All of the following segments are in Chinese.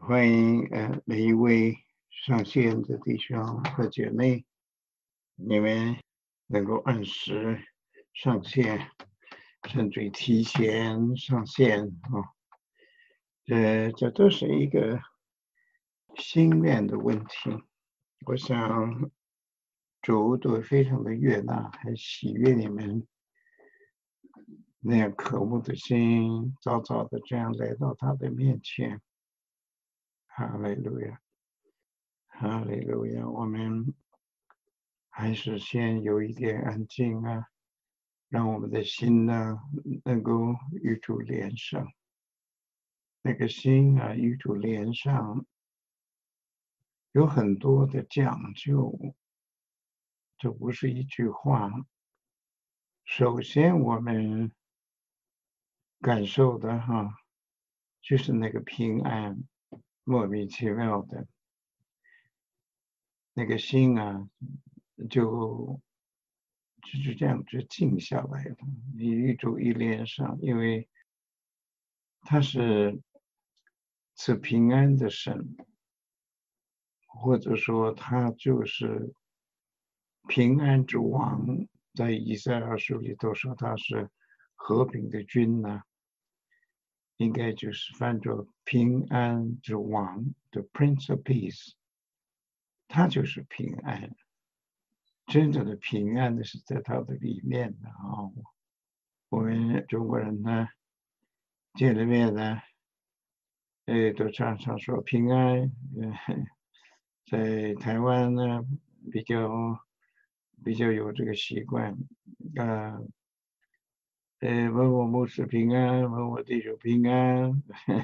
欢迎每一位上线的弟兄和姐妹，你们能够按时上线，甚至于提前上线啊，这都是一个心面的问题。我想主都非常的悦纳，还喜悦你们那样渴慕的心，早早的这样来到他的面前。哈利路亚，哈利路亚！我们还是先有一点安静啊，让我们的心呢能够与主连上。那个心啊，与主连上有很多的讲究，这不是一句话。首先，我们感受的就是那个平安，莫名其妙的那个心啊，就是这样就静下来了。你与主一连上，因为他是赐平安的神，或者说他就是平安之王。在以赛亚书里头说他是和平的君呐、应该就是翻作平安之王的 Prince of Peace，他就是平安。真正的平安的是在他的里面的啊。我们中国人呢，见了面呢，都常常说平安。在台湾呢，比较比较有这个习惯，啊，问我牧师平安，问我弟兄平安。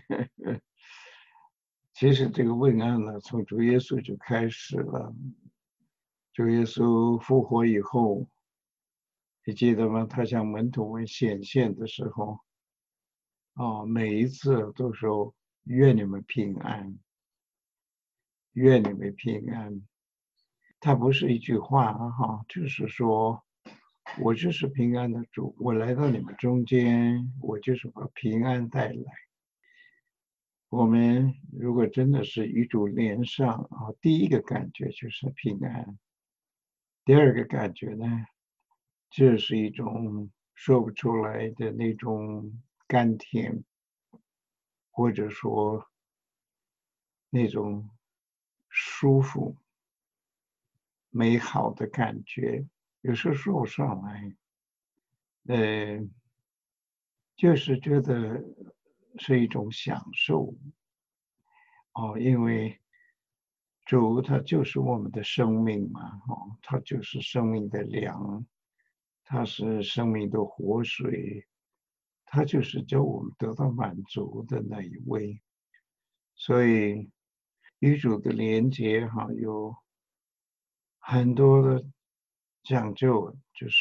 其实这个问安呢，从主耶稣就开始了。主耶稣复活以后，你记得吗？他向门徒们显现的时候，每一次都说愿你们平安，愿你们平安。它不是一句话就是说我就是平安的主，我来到你们中间，我就是把平安带来。我们如果真的是与主连上第一个感觉就是平安，第二个感觉呢，这是一种说不出来的那种甘甜，或者说那种舒服、美好的感觉，有时候说不上来。呃，就是觉得是一种享受因为主他就是我们的生命嘛他就是生命的粮，他是生命的活水，他就是叫我们得到满足的那一位。所以与主的连接有很多的讲究，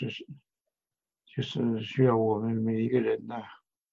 就是需要我们每一个人呐，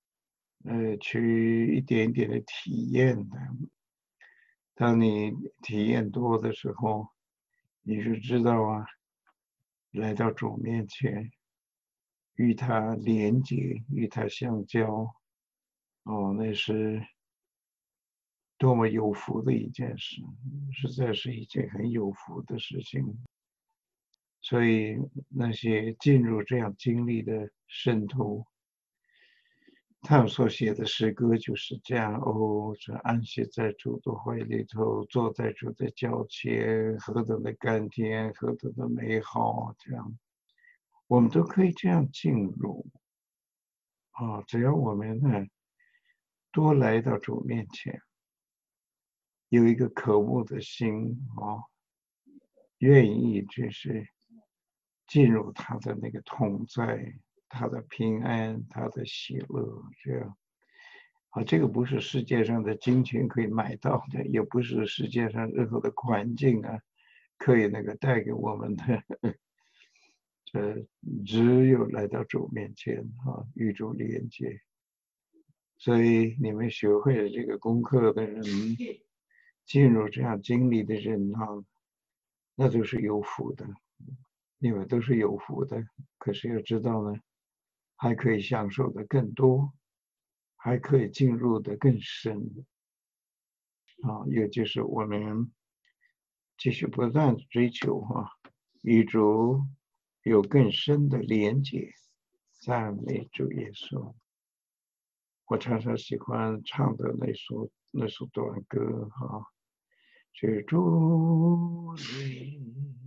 去一点一点的体验的。当你体验多的时候，你就知道来到主面前，与他连接，与他相交，那是多么有福的一件事，实在是一件很有福的事情。所以那些进入这样经历的圣徒，他们所写的诗歌就是这样这安息在主的怀里头，坐在主的脚前，何等的甘甜，何等的美好，这样我们都可以这样进入只要我们呢多来到主面前，有一个渴慕的心愿意就是进入他的那个同在，他的平安，他的喜乐，这样这个不是世界上的金钱可以买到的，也不是世界上任何的环境可以那个带给我们的。这只有来到主面前与主连接。所以你们学会了这个功课的人，进入这样经历的人那都是有福的，你们都是有福的。可是要知道呢，还可以享受的更多，还可以进入的更深。 也就是我们继续不断地追求与主有更深的连结，赞美主耶稣。我常常喜欢唱的那首短歌居住里，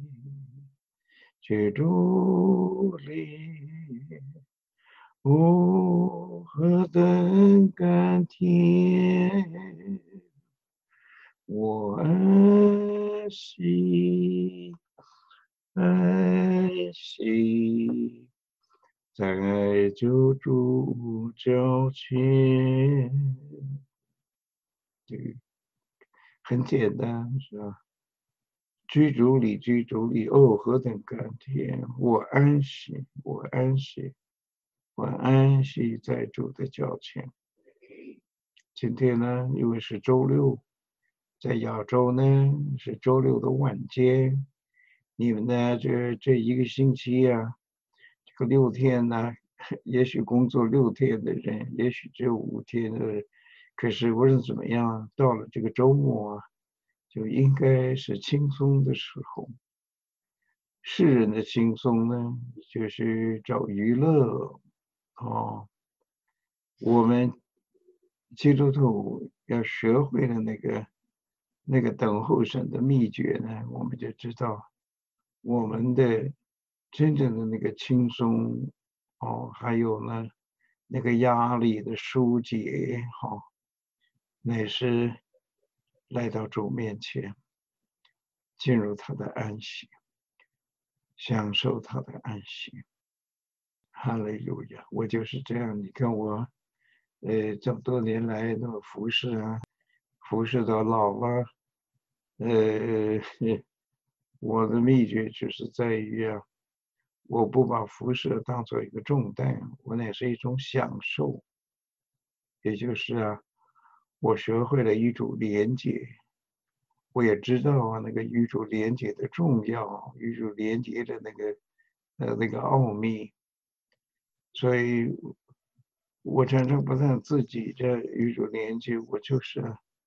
居住里，何等甘甜，我安息，安息，在救主脚前。这个很简单，是吧？居主里，居主里，何等甘甜！我安息，我安息，我安息在主的脚前。今天呢，因为是周六，在亚洲呢是周六的晚间。你们呢，这一个星期这个6天呢，也许工作6天的人，也许只有5天的人，可是无论怎么样，到了这个周末就应该是轻松的时候。世人的轻松呢，就是找娱乐我们基督徒要学会了那个等候神的秘诀呢，我们就知道我们的真正的那个轻松还有呢那个压力的疏解乃是来到主面前，进入他的安息，享受他的安息。哈利路亚！我就是这样，你看我这么多年来那么服侍服侍到老了，我的秘诀就是在于我不把服侍当做一个重担，我那是一种享受。也就是我学会了与主连结，我也知道那个与主连结的重要，与主连结的那个奥秘。所以我常常不但自己在与主连接，我就是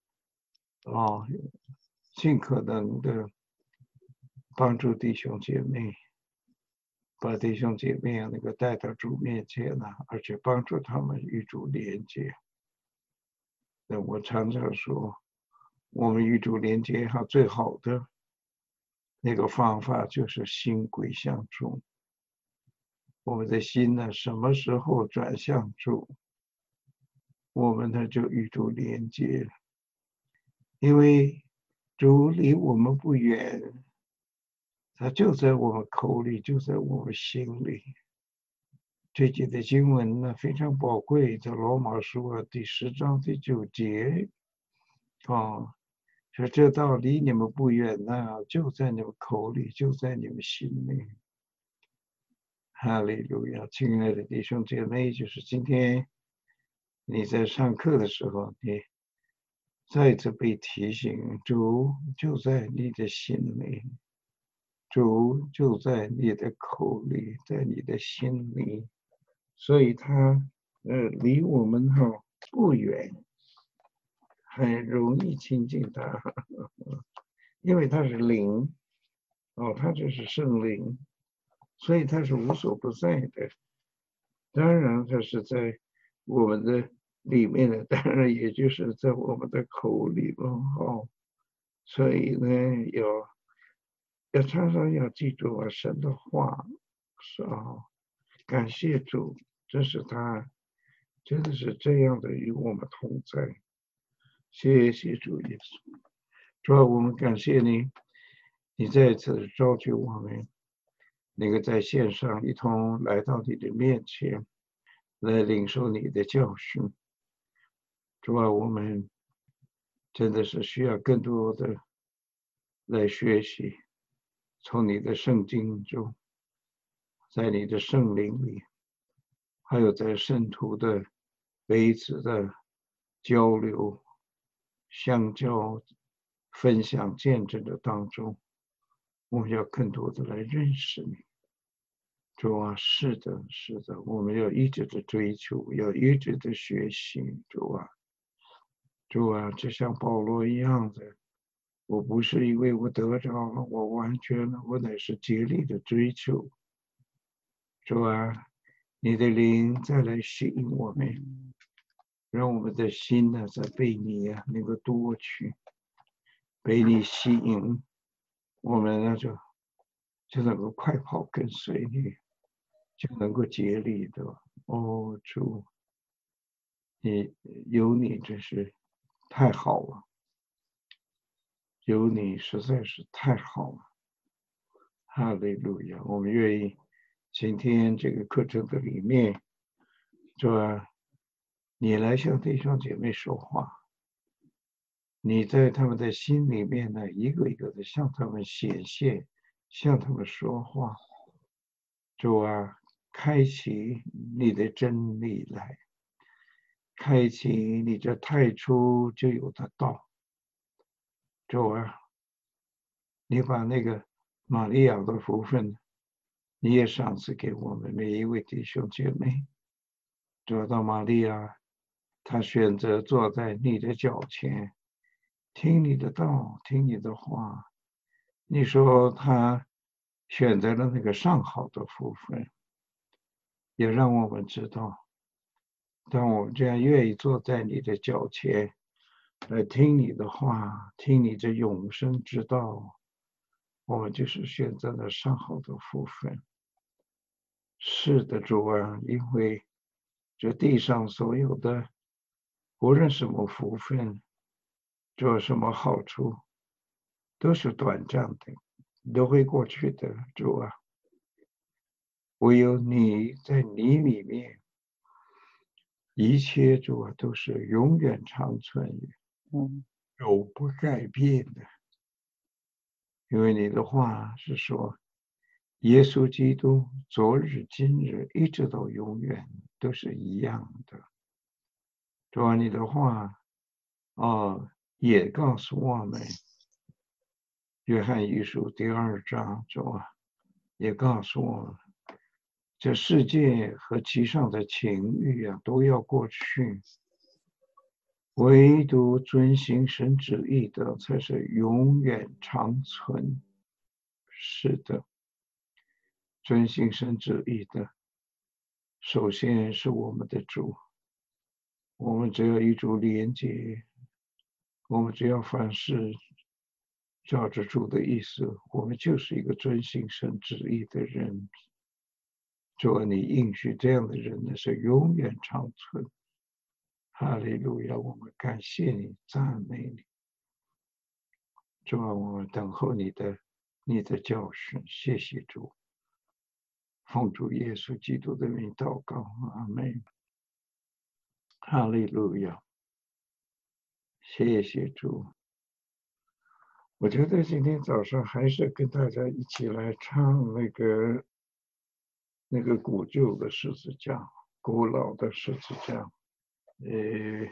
尽可能的帮助弟兄姐妹，把弟兄姐妹那个带到主面前而且帮助他们与主连接。那我常常说，我们与主连接最好的那个方法就是心归向主。我们的心呢，什么时候转向主，我们呢就与主连接了。因为主离我们不远，他就在我们口里，就在我们心里。这节的经文呢非常宝贵，在罗马书第10章第9节说这道离你们不远就在你们口里，就在你们心里。哈利路亚！亲爱的弟兄姐妹，就是今天你在上课的时候，你再次被提醒，主就在你的心里，主就在你的口里，在你的心里，所以他离我们不远，很容易亲近他，因为他是灵他就是圣灵，所以他是无所不在的。当然他是在我们的里面的，当然也就是在我们的口里了所以呢，要常常要记住神的话，是感谢主，这是他真的是这样的与我们同在。谢谢主耶稣，主啊，我们感谢你，你再次召集我们，那个在线上一同来到你的面前，来领受你的教训。主啊，我们真的是需要更多的来学习，从你的圣经中，在你的圣灵里，还有在圣徒的彼此的交流、相交、分享、见证的当中，我们要更多的来认识你。主啊，是的，是的，我们要一直的追求，要一直的学习，主啊。 主啊，就像保罗一样的，我不是因为我得着了，我完全了，我乃是竭力的追求。主啊，你的灵再来吸引我们，让我们的心呢，在被你能够夺取，被你吸引，我们呢就能够快跑跟随你，就能够竭力的。哦，主，你有你真是太好了，有你实在是太好了。哈利路亚！我们愿意今天这个课程的里面，是吧？你来向弟兄姐妹说话，你在他们的心里面呢，一个一个的向他们显现，向他们说话。主啊，开启你的真理来，开启你这太初就有的道。主啊，你把那个玛利亚的福分，你也赏赐给我们每一位弟兄姐妹。主到玛利亚，她选择坐在你的脚前，听你的道，听你的话。你说她选择了那个上好的福分，也让我们知道，当我们这样愿意坐在你的脚前，来听你的话，听你这永生之道，我们就是选择了上好的福分。是的，主啊，因为这地上所有的，无论什么福分，这有什么好处，都是短暂的，都会过去的。主啊，唯有你在你里面，一切主啊都是永远长存， 嗯永不改变的。因为你的话是说，耶稣基督昨日、今日一直到永远都是一样的。主啊，你的话也告诉我们，约翰一书第2章，主啊，也告诉我们，这世界和其上的情欲都要过去，唯独遵行神旨意的才是永远长存。是的，遵行神旨意的，首先是我们的主，我们只要与主连接，我们只要凡事照着主的意思，我们就是一个遵行神旨意的人。主啊，你应许这样的人呢，是永远长存。哈利路亚！我们感谢你，赞美你。主啊，我们等候你的教训。谢谢主，奉主耶稣基督的名祷告，阿门。哈利路亚！谢谢主。我觉得今天早上还是跟大家一起来唱那个古旧的十字架，古老的十字架。呃，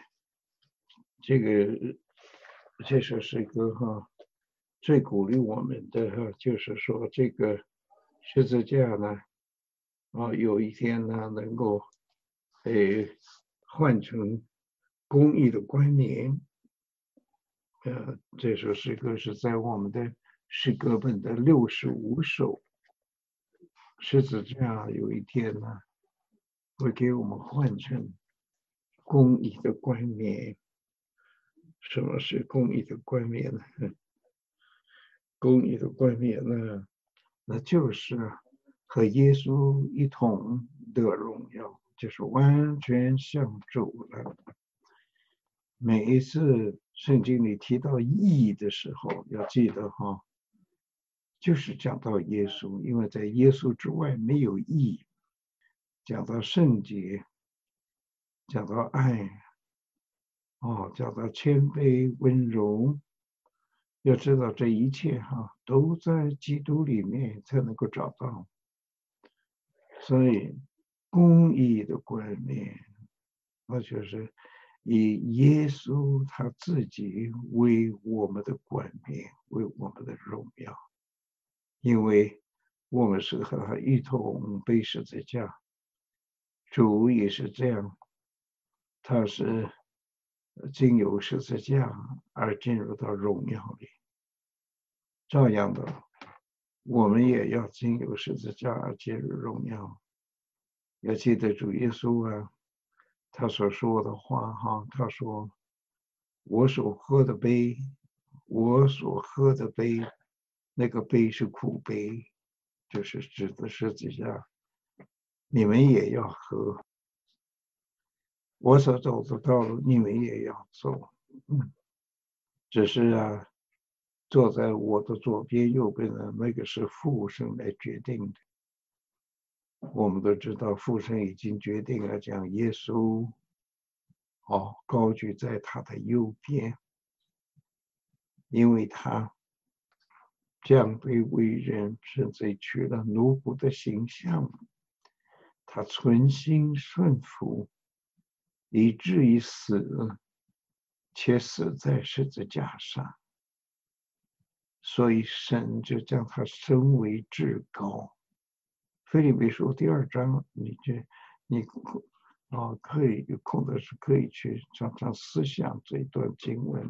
这首诗歌最鼓励我们的就是说这个十字架呢，有一天呢能够呃换成公益的冠冕。这首诗歌是在我们的诗歌本的65首。十字架有一天呢，会给我们换成公益的冠冕。什么是公益的冠冕呢？公益的冠冕呢，那就是和耶稣一同得荣耀，就是完全相主了。每一次圣经里提到义的时候，要记得就是讲到耶稣，因为在耶稣之外没有义。讲到圣洁，讲到爱，讲到谦卑温柔，要知道这一切都在基督里面才能够找到。所以公义的冠冕，那就是以耶稣他自己为我们的冠冕，为我们的荣耀。因为我们是和他一同背十字架，主也是这样，他是经由十字架而进入到荣耀里。照样的，我们也要经由十字架而进入荣耀。要记得主耶稣啊，他所说的话哈，他说：“我所喝的杯，那个杯是苦杯，就是指的十字架，你们也要喝。我所走的道路，你们也要走。只是啊，坐在我的左边、右边的那个是父神来决定的。我们都知道，父神已经决定了，将耶稣高举在他的右边，因为他降卑为人，甚至取了奴仆的形象，他存心顺服，以至于死，且死在十字架上。所以神就将他升为至高。腓立比书第2章，你可以有空的是可以去常常思想这一段经文。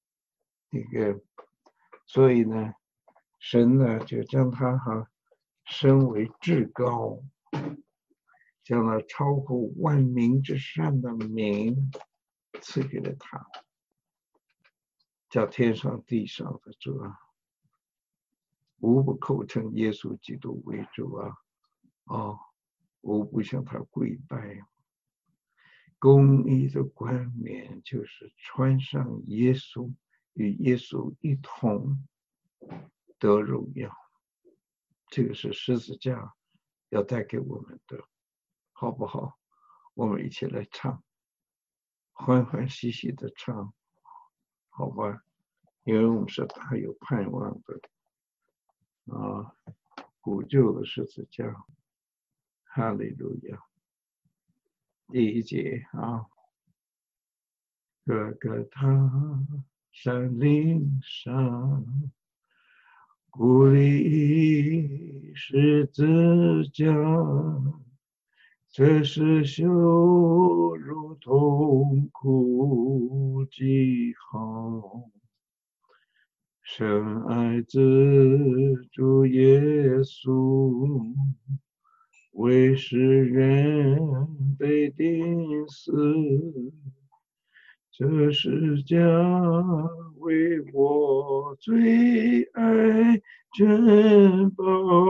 所以呢，神呢就将他升为至高，将那超乎万民之上的名赐给了他，叫天上地上的主啊，无不口称耶稣基督为主啊！无不向他跪拜。公义的冠冕就是穿上耶稣，与耶稣一同得荣耀。这个是十字架要带给我们的，好不好？我们一起来唱，欢欢喜喜的唱，好吧？因为我们是大有盼望的补救的十字架。哈利路亚。第1节哥哥他山岭上，鼓励十字架，这是羞辱痛苦记号。深爱子主耶稣，为世人被钉死，这十架为我最爱珍宝，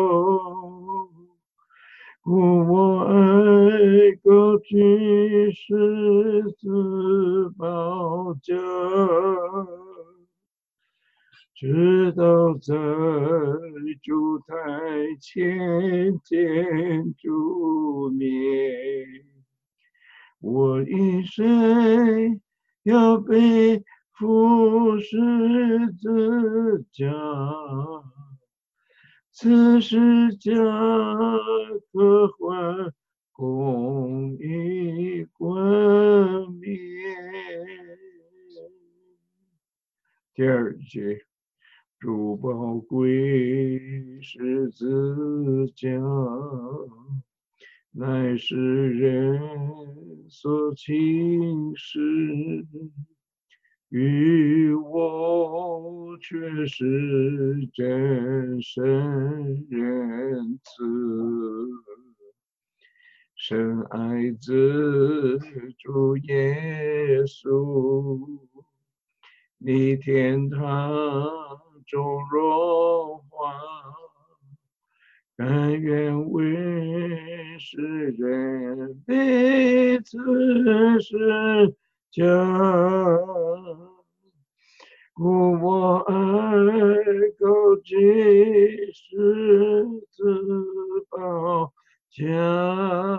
我爱高举十字宝架，直到在主台前见主面，我一生要背负十字架，此十架可换公义冠冕。第2节，主宝贵十字架，乃是人所轻视，与我却是真神仁慈。深爱子主耶稣，你天堂中荣华，甘愿为世人被此世家，故我爱高举十字宝架，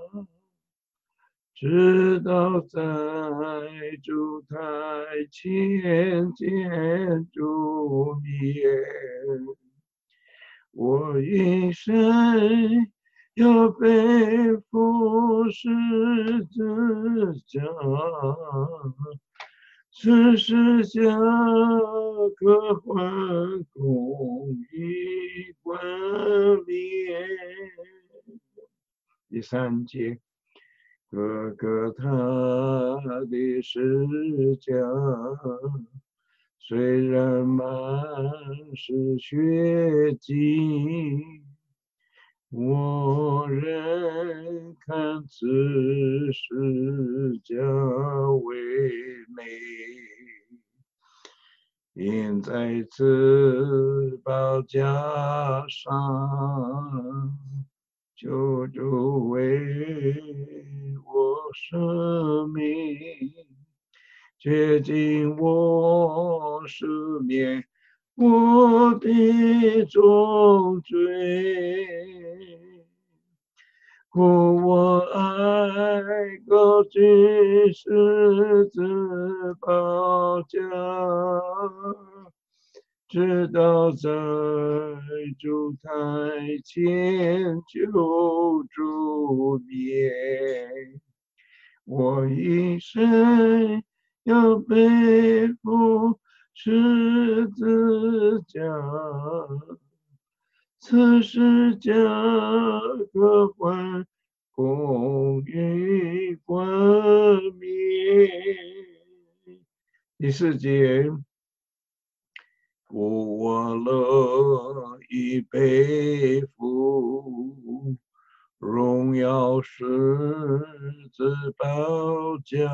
直到在主台前见主面，我一生要背负十字架，此十架可换公义冠冕。第3节， 哥哥他的世家，虽然满是血迹，我仍看此世家为美。因在此宝架上，救主为我舍命，洁净我赦免我的重罪。故我爱高举十字宝架，直到在主台前救主面。我一生要背负十字架，此世家可换公与冠冕。第四节，故我乐意背负荣耀十字宝架，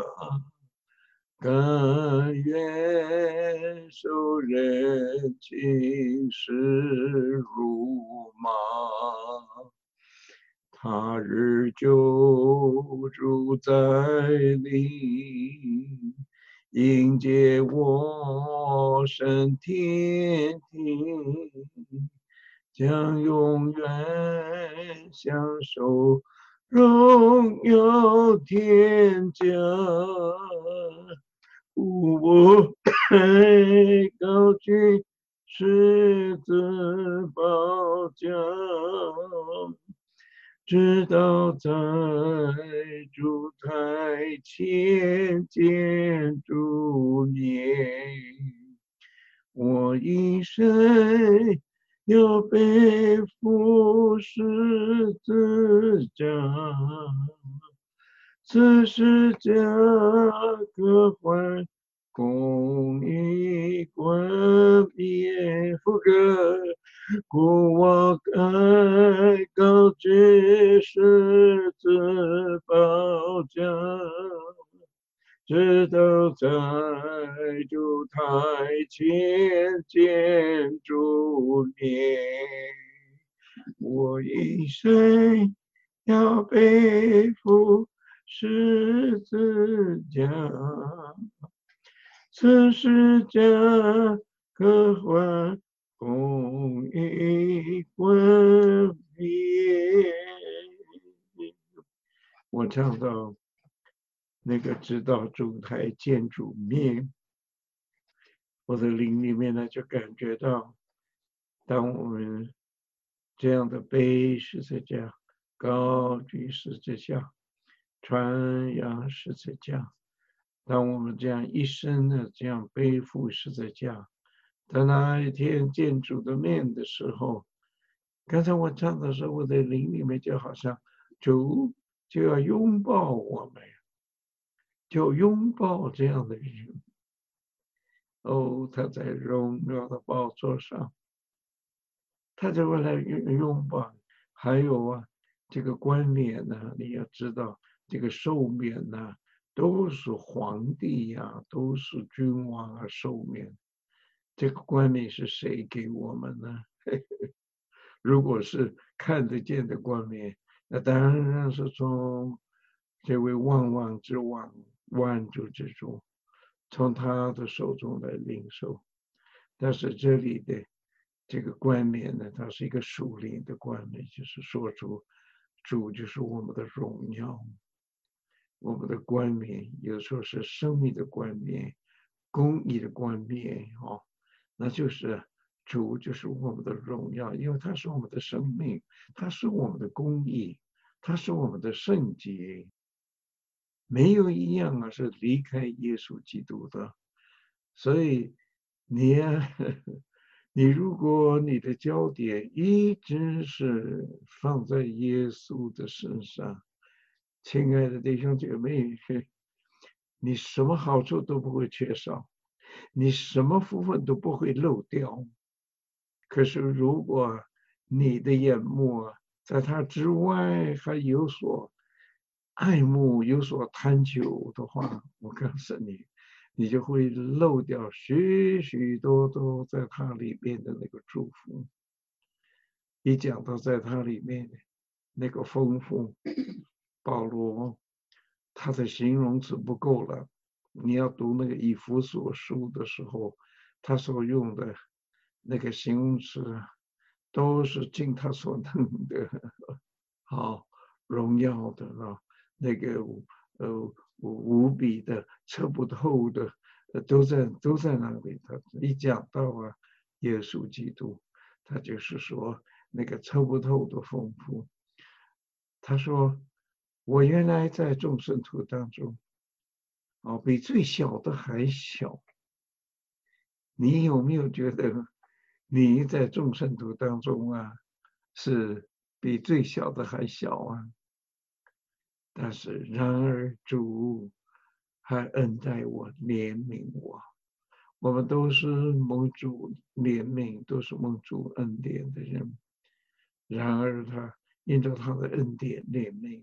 甘愿受人轻视辱骂。他日救主再临，迎接我升天庭，将永远享受荣耀天家。故我高举十字宝架，直到在主台前见主面。我一生要背负十字架，此世家可换公义冠冕。副歌，故我爱高举十字宝架，直到在主台前见主面。我一生要背负十字架，此世家可换公义冠冕。我唱到那个直到主台见主面，我的灵里面呢就感觉到，当我们这样的背十字架，高举十字架，传扬十字架，当我们这样一生的这样背负十字架，在那一天见主的面的时候，刚才我唱的时候，我的灵里面就好像主就要拥抱我们，就拥抱这样的人。哦，他在荣耀的宝座上，他就会来拥抱。还有啊，这个冠冕呢，你要知道，这个寿冕呢，都是皇帝呀，都是君王啊寿冕。这个冠冕是谁给我们呢？如果是看得见的冠冕，那当然是从这位万王之王、万主之主，从他的手中来领受。但是这里的这个冠冕呢，它是一个属灵的冠冕，就是说出主就是我们的荣耀，我们的冠冕，有时候是生命的冠冕、公义的冠冕哦，那就是主就是我们的荣耀，因为他是我们的生命，他是我们的公义，他是我们的圣洁，没有一样啊是离开耶稣基督的。所以你呀，你如果你的焦点一直是放在耶稣的身上， 亲爱的弟兄姐妹，你什么好处都不会缺少，你什么福分都不会漏掉。可是如果你的眼目在他之外还有所爱慕、有所贪求的话，我告诉你，你就会漏掉许许多多在他里面的那个祝福。一讲到在他里面那个丰富，保罗他的形容词不够了。你要读那个以弗所书的时候，他所用的那个形容词都是尽他所能的，好荣耀的啊，那个无比的测不透的，都在那里。他一讲到耶稣基督，他就是说那个测不透的丰富。他说：“我原来在众圣徒当中，比最小的还小。你有没有觉得你在众圣徒当中是比最小的还小啊？但是然而主还恩待我，怜悯我。我们都是蒙主怜悯，都是蒙主恩典的人。然而他因着他的恩典怜悯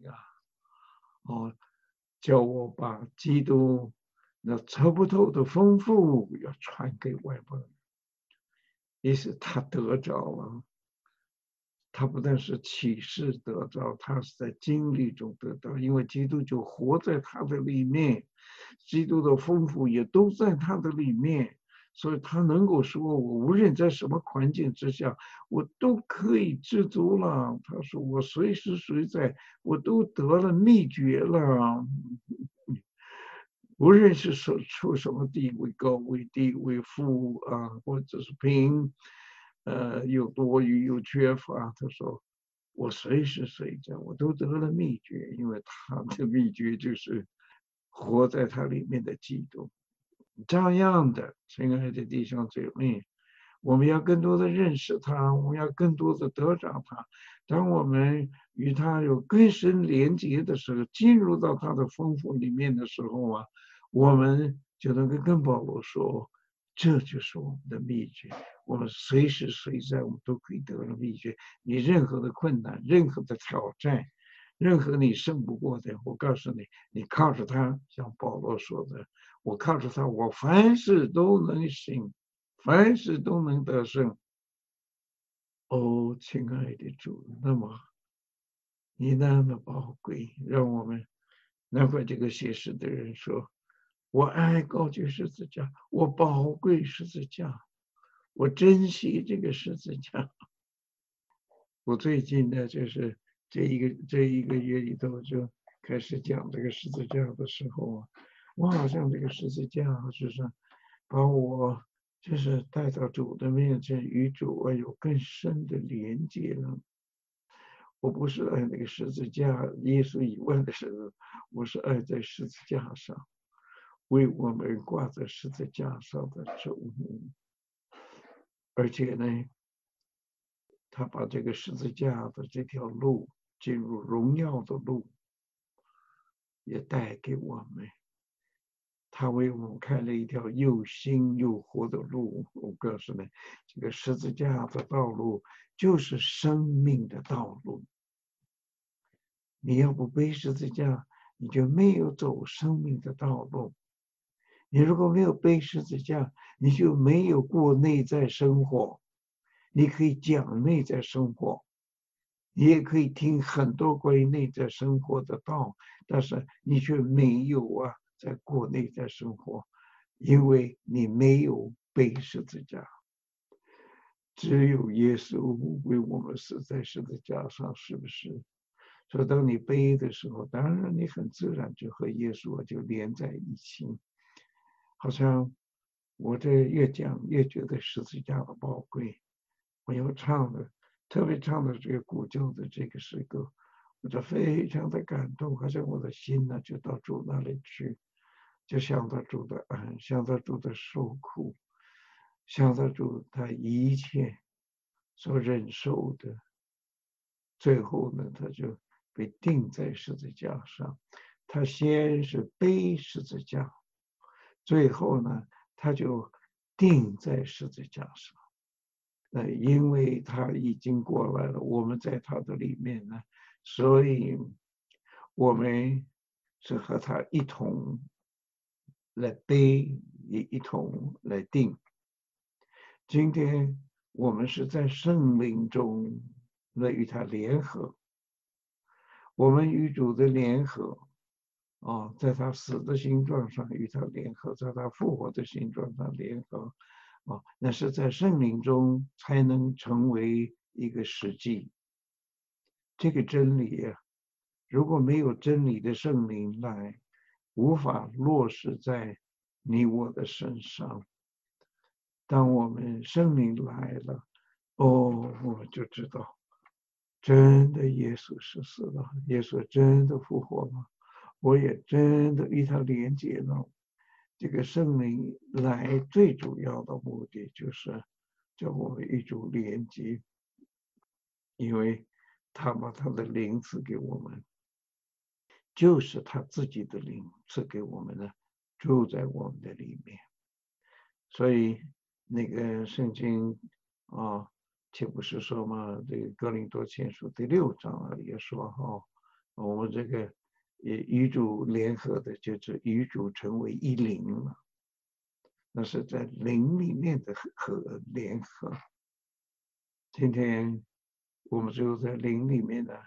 叫我把基督那测不透的丰富要传给外邦人。于是他得着了，他不但是启示得着，他是在经历中得到，因为基督就活在他的里面，基督的丰富也都在他的里面，所以他能够说：“我无论在什么环境之下，我都可以知足了。”他说：“我随时随在，我都得了秘诀了。”无论是处什么地位，高位、低位、富或者是贫，有多余有缺乏，他说我随时随在我都得了秘诀，因为他的秘诀就是活在他里面的基督。这样的，亲爱的弟兄姐妹，我们要更多的认识他，我们要更多的得着他。当我们与他有更深连接的时候，进入到他的丰富里面的时候我们就能够跟保罗说，这就是我们的秘诀。我们随时随在，我们都可以得到秘诀。你任何的困难，任何的挑战，任何你胜不过的，我告诉你，你靠着他，像保罗说的，我靠着他，我凡事都能行，凡事都能得胜。哦，亲爱的主，那么你那么宝贵，让我们难怪这个写诗的人说：“我爱高举十字架，我宝贵十字架，我珍惜这个十字架。”我最近呢，就是这一个月里头就开始讲这个十字架的时候我好像这个十字架就是把我就是带到主的面前，与主有更深的连接了。我不是爱那个十字架，耶稣以外的神，我是爱在十字架上，为我们挂在十字架上的主。而且呢，他把这个十字架的这条路，进入荣耀的路，也带给我们。他为我们开了一条又新又活的路。我告诉你，这个十字架的道路就是生命的道路。你要不背十字架，你就没有走生命的道路。你如果没有背十字架，你就没有过内在生活。你可以讲内在生活，你也可以听很多关于内在生活的道，但是你却没有在过内在生活，因为你没有背十字架。只有耶稣为我们死在十字架上，是不是？所以当你背的时候，当然你很自然就和耶稣就连在一起。好像我这越讲越觉得十字架的宝贵。我又唱的，特别唱的这个古旧的这个诗歌，我就非常的感动，好像我的心就到主那里去，就想到主的爱，想到主的受苦，想到主他一切所忍受的，最后呢，他就被钉在十字架上。他先是背十字架，最后呢，他就钉在十字架上。因为他已经过来了，我们在他的里面呢，所以我们是和他一同来背，一同来定。今天我们是在圣灵中来与他联合，我们与主的联合在他死的形状上与他联合，在他复活的形状上联合，那是在圣灵中才能成为一个实际。这个真理如果没有真理的圣灵来，无法落实在你我的身上。当我们圣灵来了，我们就知道，真的耶稣是死了，耶稣真的复活了，我也真的与他连接了。这个圣灵来最主要的目的就是叫我们与主连接，因为他把他的灵赐给我们，就是他自己的灵赐给我们的，住在我们的里面。所以那个圣经岂不是说嘛？这个哥林多前书第6章也说我们这个与主联合的，就是与主成为一灵了。那是在灵里面的联合。今天我们只有在灵里面的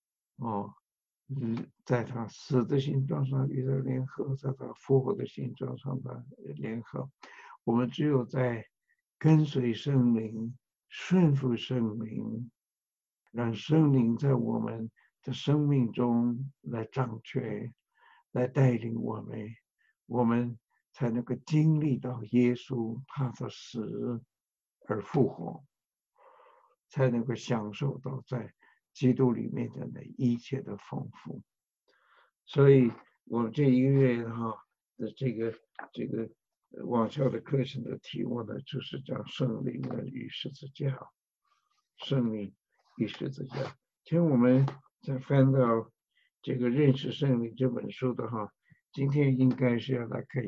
在他死的形状上与他联合，在他复活的形状上的联合。我们只有在跟随圣灵、顺服圣灵，让圣灵在我们的生命中来掌权，来带领我们，我们才能够经历到耶稣他的死而复活，才能够享受到在基督里面的那一切的丰富。所以我们这1个月的这个网校的课程的题目呢，就是讲圣灵与十字架，圣灵与十字架。今天我们再翻到这个认识圣灵这本书的今天应该是要来看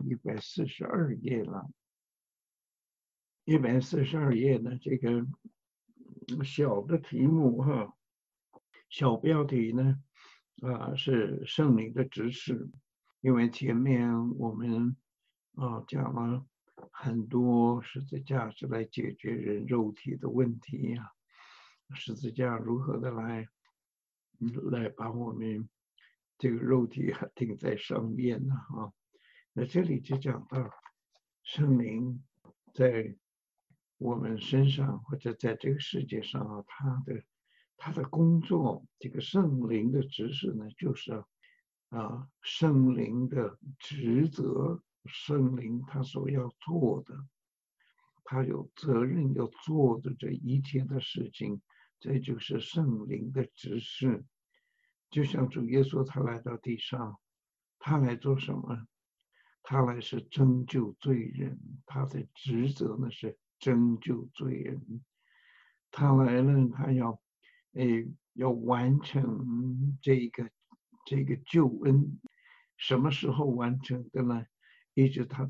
142页了。142页呢，这个小的题目小标题呢是圣灵的指示。因为前面我们讲了很多十字架是来解决人肉体的问题十字架如何的来把我们这个肉体钉在上面呢那这里就讲到圣灵在我们身上或者在这个世界上他的工作，这个圣灵的指示呢，就是圣灵的职责，圣灵他所要做的，他有责任要做的这一切的事情，这就是圣灵的指示。就像主耶稣他来到地上，他来做什么？他来是拯救罪人，他的职责呢是拯救罪人。他来了，他要完成这个救恩。什么时候完成的呢？一直他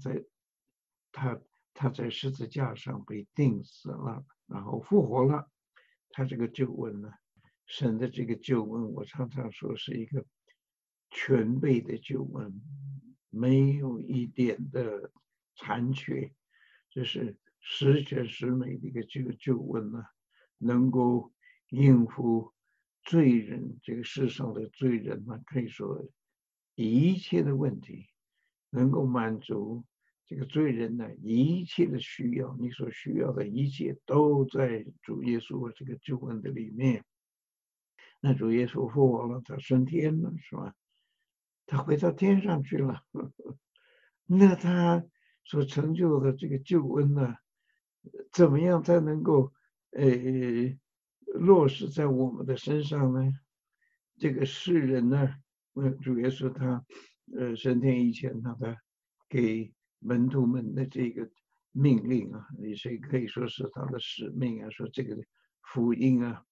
在十字架上被钉死了，然后复活了。他这个救恩呢，神的这个救恩，我常常说是一个全备的救恩，没有一点的残缺，这是十全十美的一个救恩呢，能够应付罪人，这个世上的罪人呢，可以说一切的问题，能够满足这个罪人呢一切的需要，你所需要的一切都在主耶稣这个救恩的里面。那主耶稣复活了，他升天了，是吧？他回到天上去了。那他所成就的这个救恩呢，怎么样才能够落实在我们的身上呢？这个世人呢，主耶稣他升天以前，他的给门徒们的这个命令也是可以说是他的使命说这个福音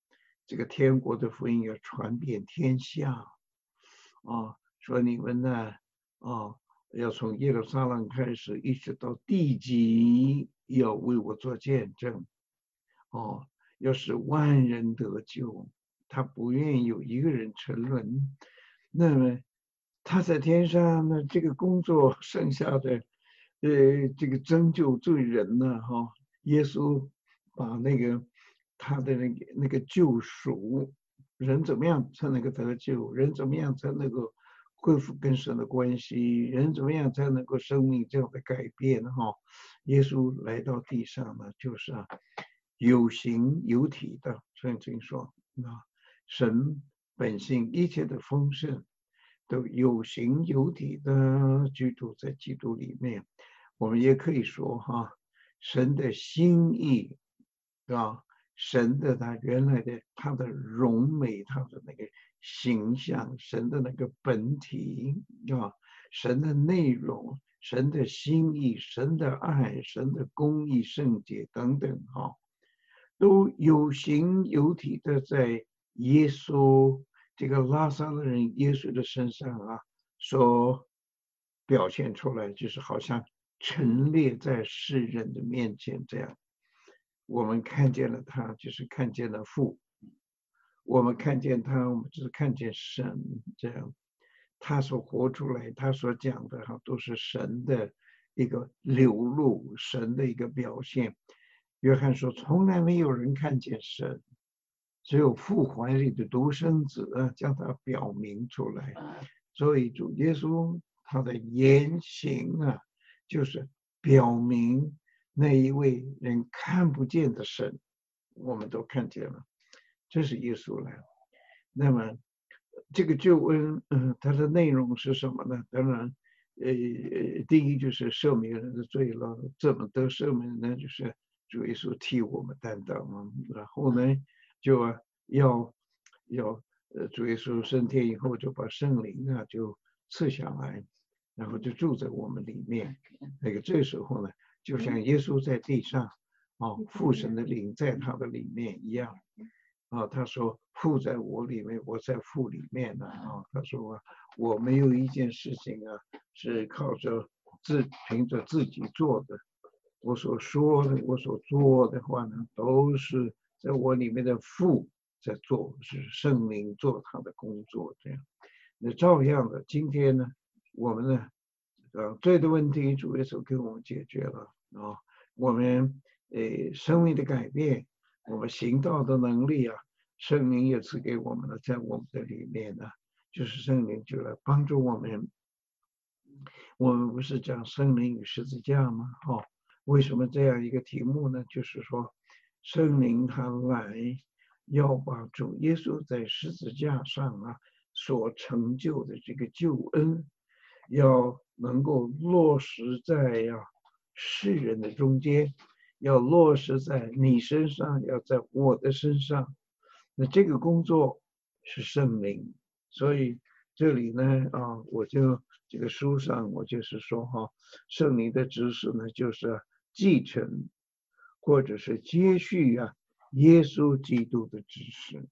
这个天国的福音要传遍天下说你们呢要从耶路撒冷开始，一直到地极，要为我做见证要使万人得救。他不愿意有一个人沉沦。那么他在天上呢，这个工作剩下的这个拯救罪人呢耶稣把他的那个救赎，人怎么样才能够得救，人怎么样才能够恢复跟神的关系，人怎么样才能够生命这样的改变耶稣来到地上呢，就是有形有体的。圣经说神本性一切的丰盛都有形有体的居住在基督里面。我们也可以说神的心意神的他原来的他的荣美，他的那个形象，神的那个本体神的内容，神的心意，神的爱，神的公义、圣洁等等都有形有体的在耶稣这个拉撒勒人耶稣的身上所表现出来，就是好像陈列在世人的面前这样。我们看见了他，就是看见了父；我们看见他，我们就是看见神这样。他所活出来，他所讲的都是神的一个流露，神的一个表现。约翰说，从来没有人看见神，只有父怀里的独生子将他表明出来。所以主耶稣他的言行就是表明那一位人看不见的神，我们都看见了，这是耶稣来。那么这个救恩它的内容是什么呢？当然第一就是赦免人的罪了。怎么得赦免呢？就是主耶稣替我们担当然后呢就要主耶稣升天以后就把圣灵就赐下来，然后就住在我们里面。这时候呢，就像耶稣在地上父神的灵在他的里面一样他说父在我里面，我在父里面他说我没有一件事情是靠着凭着自己做的，我所说的我所做的话呢，都是在我里面的父在做，是圣灵做他的工作这样。那照样的今天呢，我们呢罪的问题主耶稣给我们解决了我们生命的改变，我们行道的能力圣灵也赐给我们了，在我们的里面就是圣灵就来帮助我们。我们不是讲圣灵与十字架吗为什么这样一个题目呢？就是说圣灵他来要把主耶稣在十字架上所成就的这个救恩要能够落实在世人的中间，要落实在你身上，要在我的身上。那这个工作是圣灵。所以这里呢我就这个书上我就是说圣灵的指示呢就是继承或者是接续耶稣基督的指示。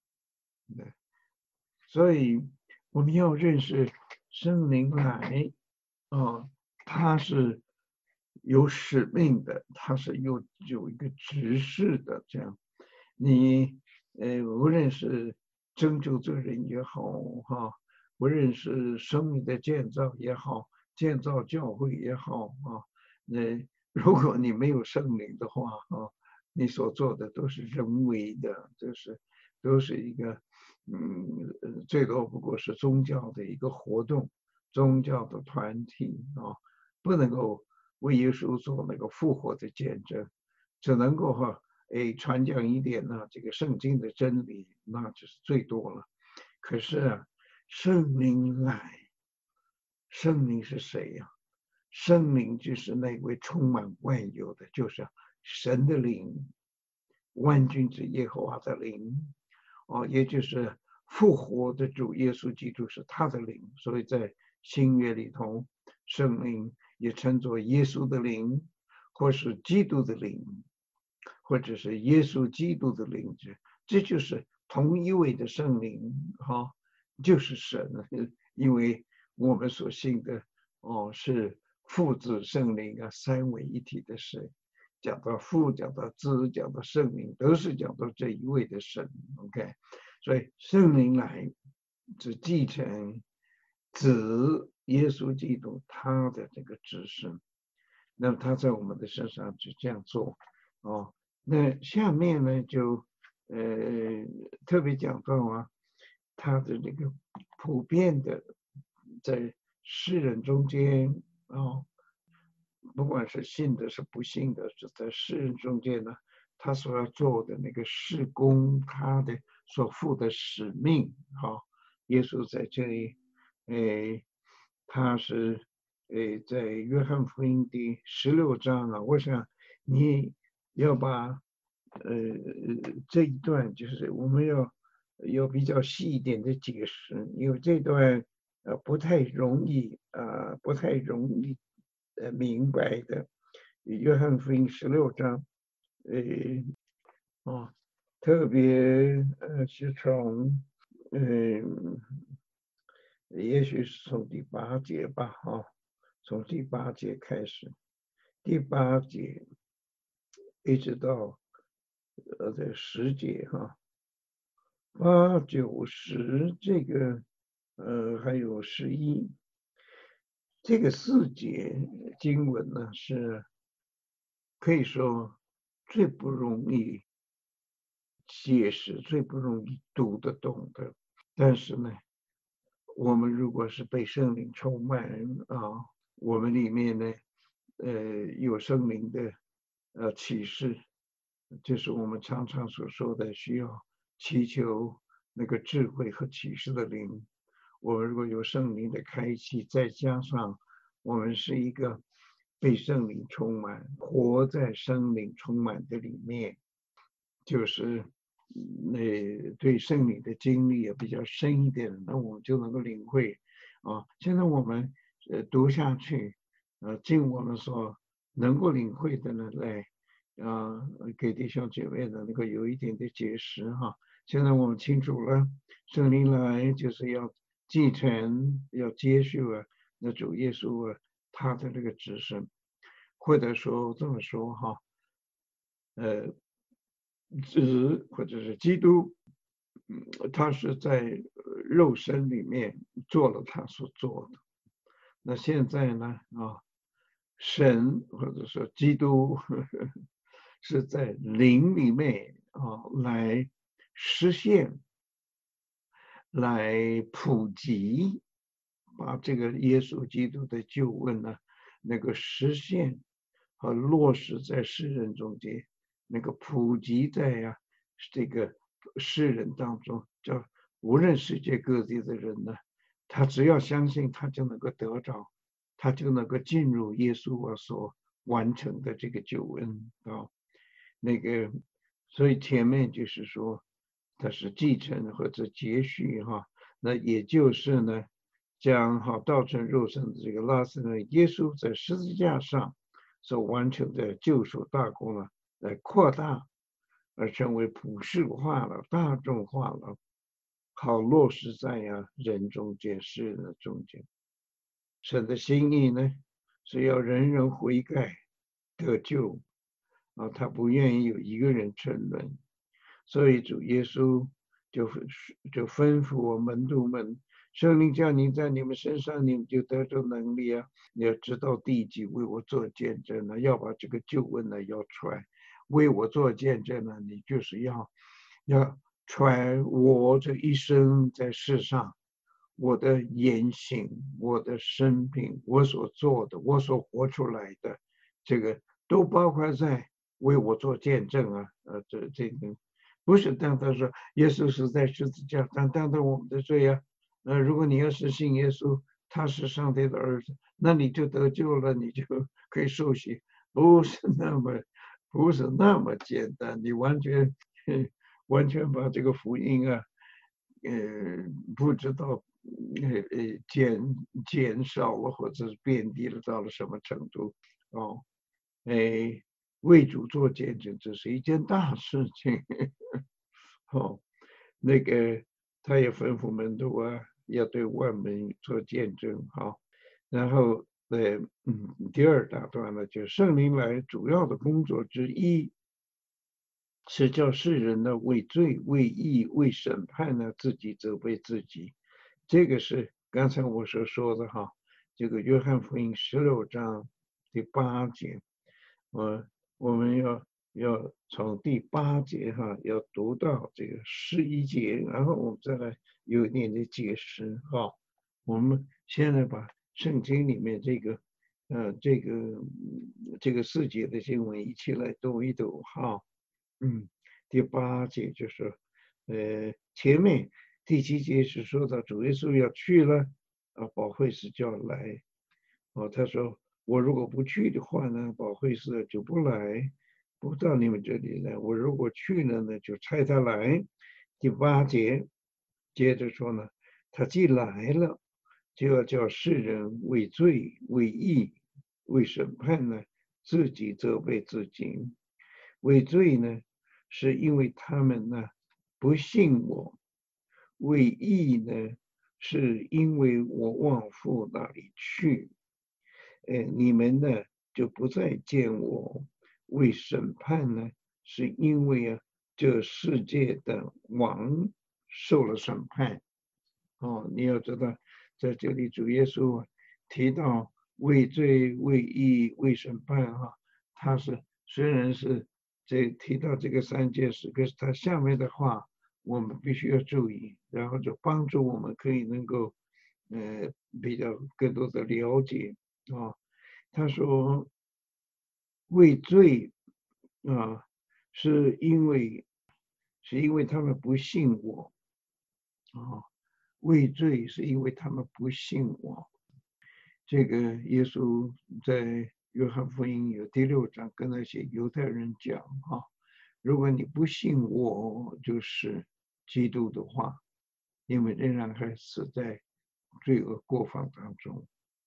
所以我们要认识圣灵来他是有使命的，他是有一个指示的这样。你无论是拯救罪人也好无论是生命的建造也好，建造教会也好那如果你没有圣灵的话你所做的都是人为的，都是一个最多不过是宗教的一个活动，宗教的团体不能够为耶稣做那个复活的见证，只能够传讲一点这个圣经的真理，那就是最多了。可是圣灵来，圣灵是谁圣灵就是那位充满万有的，就是神的灵，万军之耶和华的灵也就是复活的主耶稣基督是他的灵。所以在新约里头，圣灵也称作耶稣的灵，或是基督的灵，或者是耶稣基督的灵，这就是同一位的圣灵就是神，因为我们所信的是父子圣灵三位一体的神。讲到父，讲到子，讲到圣灵，都是讲到这一位的神。OK， 所以圣灵来是继承子耶稣基督他的这个指示，那么他在我们的身上就这样做那下面呢就特别讲到他的这个普遍的在世人中间不管是信的是不信的，是在世人中间呢，他所要做的那个事工，他的所负的使命耶稣在这里他是在约翰福音第16章我想你要把这一段就是我们要比较细一点的解释，因为这段不太容易明白的。约翰福音16章特别是从也许是从第8节吧从第8节开始，第8节一直到这10节8、9、10这个还有11这个4节经文呢是可以说最不容易解释、最不容易读得懂的。但是呢，我们如果是被圣灵充满我们里面呢有圣灵的启示，就是我们常常所说的需要祈求那个智慧和启示的灵。我们如果有圣灵的开启，再加上我们是一个被圣灵充满，活在圣灵充满的里面，就是对圣灵的经历也比较深一点，那我们就能够领会现在我们读下去尽我们所能够领会的呢来给弟兄姐妹的那个有一点的解释现在我们清楚了，圣灵来就是要继承、要接续那主耶稣他的这个指示，或者说这么说子或者是基督他是在肉身里面做了他所做的。那现在呢神或者说基督是在灵里面来实现、来普及，把这个耶稣基督的救恩呢那个实现和落实在世人中间，那个普及在这个世人当中，叫无论世界各地的人呢，他只要相信，他就能够得着，他就能够进入耶稣所完成的这个救恩那个，所以前面就是说，它是继承或者接续那也就是呢，将道成肉身的这个拉斯呢，耶稣在十字架上所完成的救赎大功来扩大，而成为普世化了、大众化了，好落实在人中间、世人的中间。神的心意呢，是要人人悔改得救他不愿意有一个人沉沦，所以主耶稣就吩咐我门徒们，圣灵降临在你们身上，你们就得着能力你要知道第几为我做见证要把这个救恩要传，为我做见证你就是要传我这一生在世上我的言行、我的生平、我所做的、我所活出来的，这个都包括在为我做见证这个不是单单说耶稣是在十字架上担当我们的罪如果你要是信耶稣，他是上帝的儿子，那你就得救了，你就可以受洗，不是那么简单，你完全把这个福音不知道减少了或者是变低了到了什么程度为主做见证，这是一件大事情那个他也吩咐门徒啊，要对万民做见证哈。然后第二大段呢，就圣灵来主要的工作之一是叫世人呢为罪、为义、为审判呢自己责备自己。这个是刚才我所说的哈，这个约翰福音16章第8节，我我们要从第8节哈，要读到这个11节，然后我们再来有一点的解释哈。我们现在把圣经里面这个4节的经文一起来读一读哈。第8节就是，前面第7节是说到主耶稣要去了，保惠师就要来，他说我如果不去的话呢，保惠师就不来，不到你们这里来。我如果去了呢，就差他来。第8节接着说呢，他既来了，就要叫世人为罪、为义、为审判呢，自己责备自己。为罪呢，是因为他们呢不信我；为义呢，是因为我往父那里去。你们呢就不再见我。为审判呢，是因为这世界的王受了审判。你要知道，在这里主耶稣提到为罪、为义、为审判他虽然是提到这个3件事，可是他下面的话我们必须要注意，然后就帮助我们可以能够比较更多的了解他说为罪是因为他们不信我为罪是因为他们不信我。这个耶稣在约翰福音有第6章跟那些犹太人讲如果你不信我就是基督的话，你们仍然还死在罪恶过犯当中。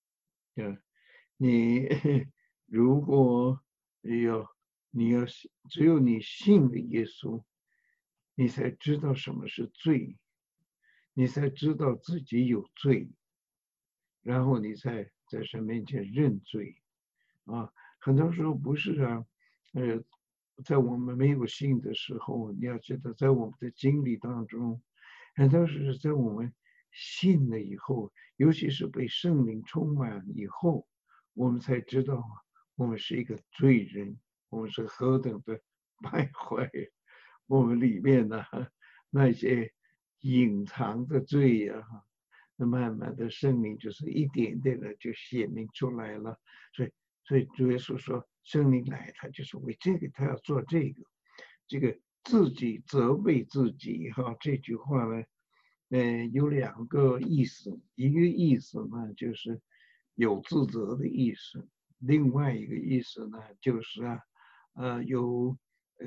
你如果你要只有你信了耶稣，你才知道什么是罪，你才知道自己有罪，然后你才在神面前认罪很多时候不是在我们没有信的时候，你要知道，在我们的经历当中，很多是在我们信了以后，尤其是被圣灵充满以后，我们才知道我们是一个罪人，我们是何等的败坏，我们里面那些隐藏的罪那慢慢的圣灵就是一点点的就显明出来了。所以主耶稣说圣灵来，他就是为这个，他要做这个自己责备自己这句话呢有2个意思，一个意思呢就是有自责的意思，另外一个意思呢就是有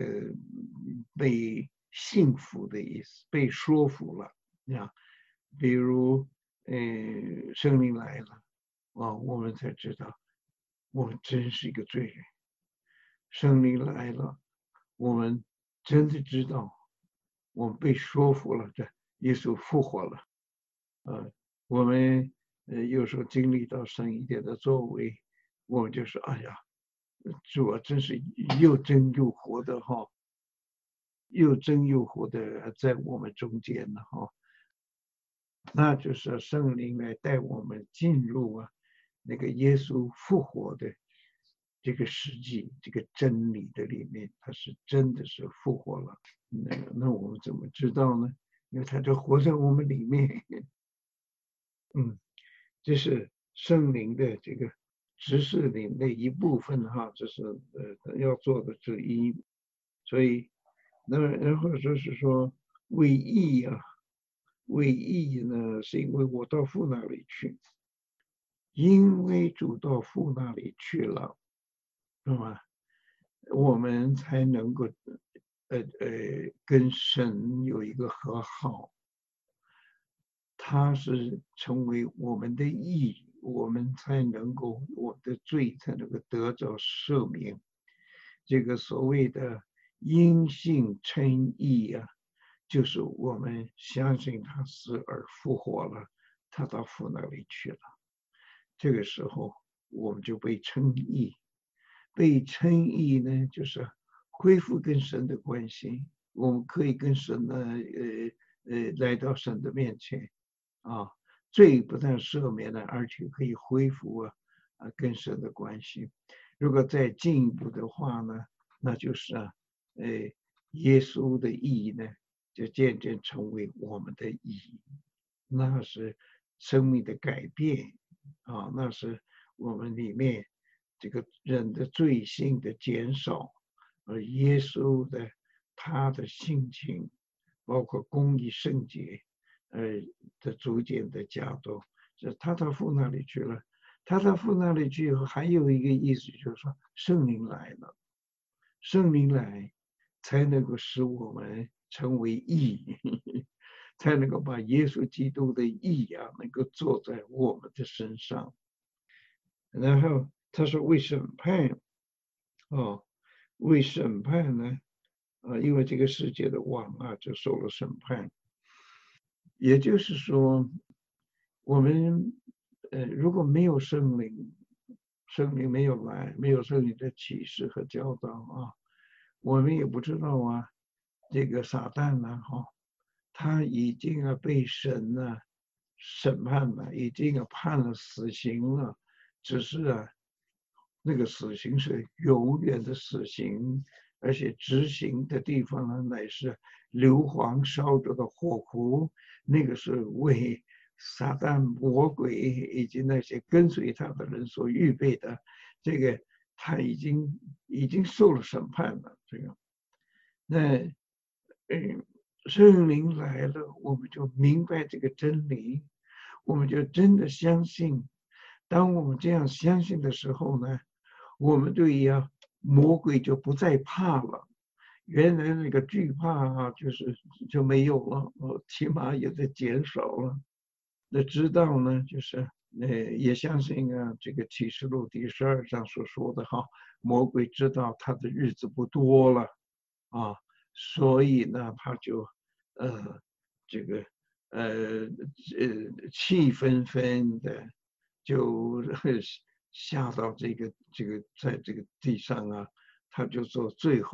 被信服的意思，被说服了比如圣灵来了我们才知道我们真是一个罪人。圣灵来了，我们真的知道我们被说服了，这耶稣复活了。我们有时候经历到神一点的作为，我们就说哎呀，主真是又真又活的又真又活的在我们中间了那就是圣灵来带我们进入那个耶稣复活的这个实际，这个真理的里面，他是真的是复活了。那我们怎么知道呢？因为他就活在我们里面。这是圣灵的这个执事里的一部分这是要做的之一。所以然后就是说为义为义呢，是因为我到父那里去，因为主到父那里去了，是吧？我们才能够跟神有一个和好。他是成为我们的义，我们才能够我的罪才能够得着赦免。这个所谓的因信称义就是我们相信他死而复活了，他到父那里去了。这个时候我们就被称义。被称义呢，就是恢复跟神的关系，我们可以跟神呢，来到神的面前啊，罪不但赦免了，而且可以恢复跟神的关系。如果再进一步的话呢，那就是呃，耶稣的义呢，就渐渐成为我们的义，那是生命的改变啊，那是我们里面这个人的罪性的减少，而耶稣的他的性情，包括公义圣洁，呃的逐渐的加多。这他到父那里去了，他到父那里去以后，还有一个意思就是说，圣灵来了，圣灵来才能够使我们成为义，才能够把耶稣基督的义能够做在我们的身上。然后他说为审判哦，为审判呢，因为这个世界的王就受了审判。也就是说，我们如果没有圣灵，圣灵没有来，没有圣灵的启示和教导我们也不知道这个撒旦他已经被神审判了，已经判了死刑了，只是那个死刑是永远的死刑，而且执行的地方呢乃是硫磺烧着的火湖，那个是为撒旦魔鬼以及那些跟随他的人所预备的，这个他已经受了审判了，这个。那圣灵来了，我们就明白这个真理，我们就真的相信。当我们这样相信的时候呢，我们对魔鬼就不再怕了。原来那个惧怕就没有了，起码也在减少了。那知道呢，就是也相信这个启示录第12章所说的魔鬼知道他的日子不多了啊，所以呢，他就这个气愤愤的就下到这个在这个地上他就做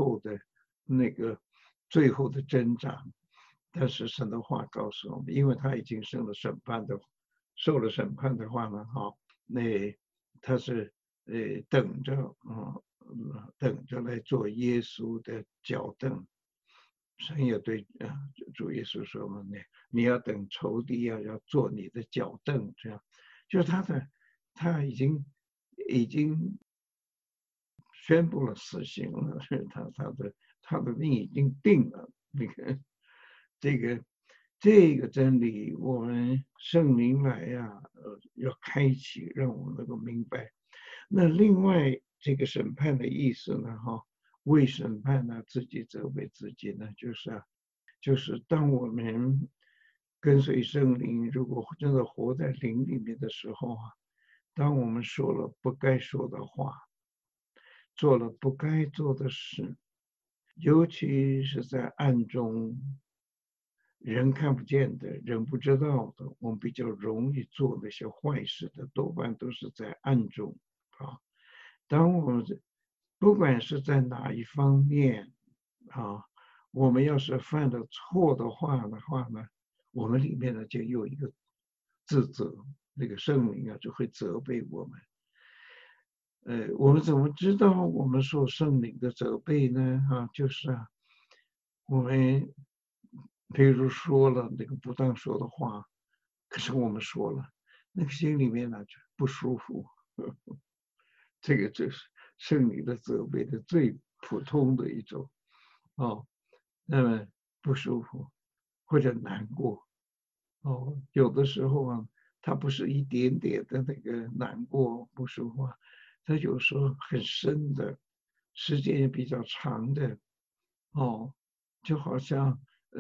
最后的挣扎。但是神的话告诉我们，因为他已经受了审判的话呢，那他是等着等着来做耶稣的脚凳。神也对主耶稣说嘛，你要等仇敌要做你的脚凳，这样就是他已经宣布了死刑了，他的命已经定了。你看这个这个真理，我们圣灵来要开启，让我们能够明白。那另外这个审判的意思呢，为审判呢自己责备自己呢，就是当我们跟随圣灵，如果真的活在灵里面的时候当我们说了不该说的话，做了不该做的事，尤其是在暗中，人看不见的，人不知道的，我们比较容易做那些坏事的，多半都是在暗中啊。当我们不管是在哪一方面我们要是犯了错的话呢，我们里面呢就有一个自责，那个圣灵就会责备我们。我们怎么知道我们受圣灵的责备呢？就是我们比如说了那个不当说的话，可是我们说了，那个心里面呢就不舒服。这个就是圣灵的责备的最普通的一种那么不舒服或者难过有的时候他不是一点点的那个难过不舒服他有时候很深的，时间也比较长的就好像呃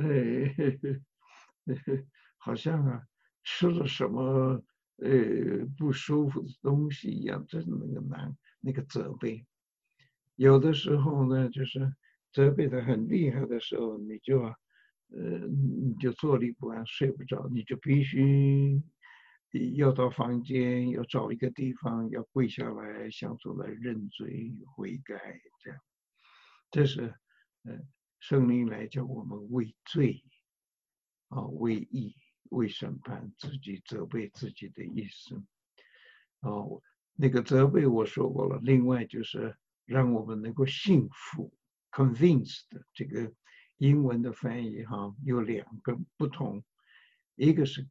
好像吃了什么不舒服的东西一样，这是那个责备。有的时候呢，就是责备的很厉害的时候，你就你就坐立不安，睡不着，你就必须要到房间，要找一个地方，要跪下来向主来认罪悔改，这样。这是圣灵来叫我们为罪为义、为审判自己、责备自己的意思。那个责备我说过了，另外就是让我们能够信服 convinced 这个英文的翻译有两个不同，一个是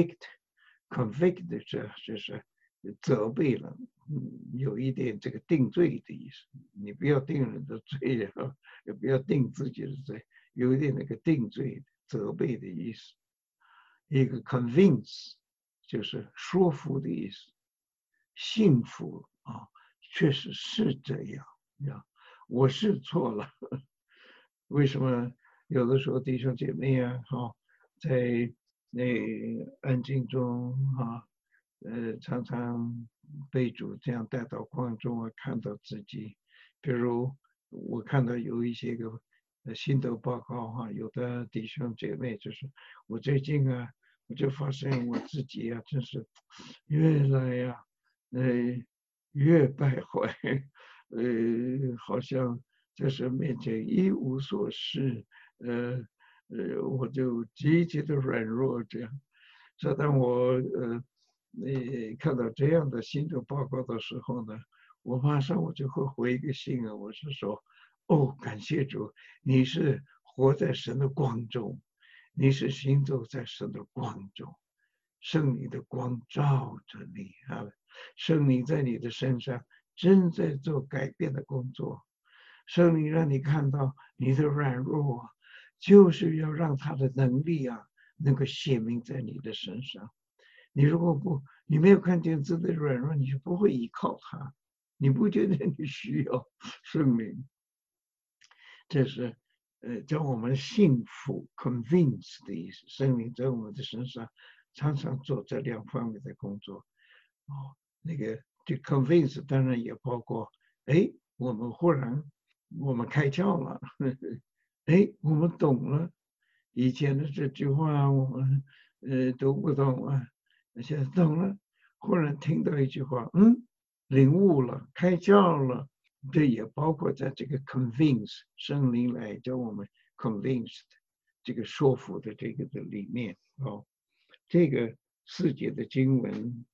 convict 就是责备了，有一点这个定罪的意思，你不要定人的罪也不要定自己的罪，有一点那个定罪责备的意思。一个 convince 就是说服的意思，信服确实是这样我是错了。为什么有的时候弟兄姐妹在那安静中常常被主这样带到光中看到自己，比如我看到有一些个心得报告有的弟兄姐妹就是我最近我就发现我自己真是越来越败坏，好像在神面前一无所事，我就极其的软弱这样。所以当我看到这样的新的报告的时候呢，我马上我就会回一个信我是说，感谢主，你是活在神的光中，你是行走在神的光中，圣灵的光照着你圣灵在你的身上正在做改变的工作，圣灵让你看到你的软弱就是要让他的能力能够显明在你的身上。你如果你没有看见自己的软弱，你就不会依靠他，你不觉得你需要圣灵。这是叫我们信服 convince 的意思，圣灵在我们的身上常常做这两方面的工作。那个这 convince 当然也包括我们忽然我们开窍了，我们懂了，以前的这句话我们都不懂现在懂了，忽然听到一句话领悟了，开窍了，这也包括在这个 convince 圣灵来叫我们 convinced 这个说服的这个的里面这个4节的经文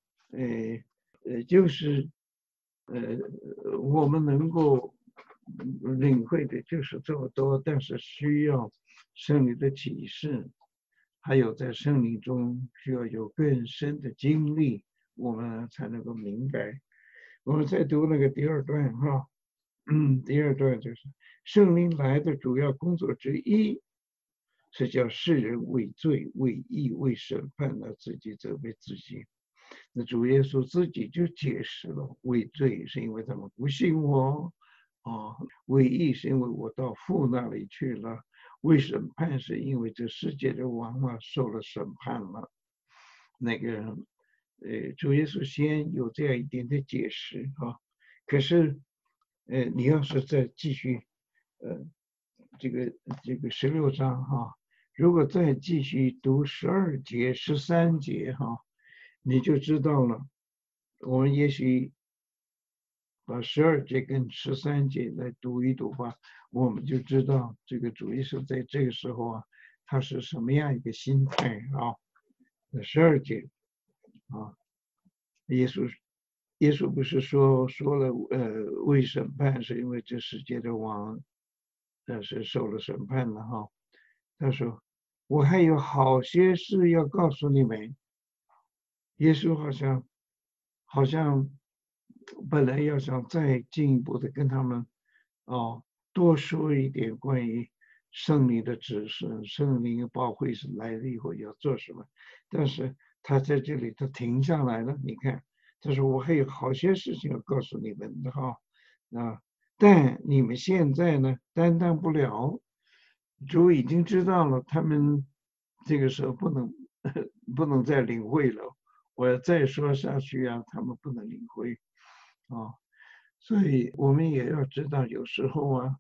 就是我们能够领会的就是这么多，但是需要圣灵的启示，还有在圣灵中需要有更深的经历，我们才能够明白。我们再读那个第2段第2段就是圣灵来的主要工作之一是叫世人为罪、为义、为审判自己责备自己。那主耶稣自己就解释了，为罪是因为他们不信我为义是因为我到父那里去了，为审判是因为这世界的王受了审判了。那个主耶稣先有这样一点的解释可是你要是再继续这个16章如果再继续读12节、13节你就知道了。我们也许把12节跟13节来读一读吧，我们就知道这个主耶稣在这个时候他是什么样一个心态12节耶稣不是说了为审判是因为这世界的王但是受了审判了他说我还有好些事要告诉你们。耶稣好像本来要想再进一步的跟他们多说一点关于圣灵的指示，圣灵的报会是来了以后要做什么，但是他在这里他停下来了。你看他说我还有好些事情要告诉你们的但你们现在呢担当不了。主已经知道了他们这个时候不能再领会了，我要再说下去他们不能领会所以我们也要知道有时候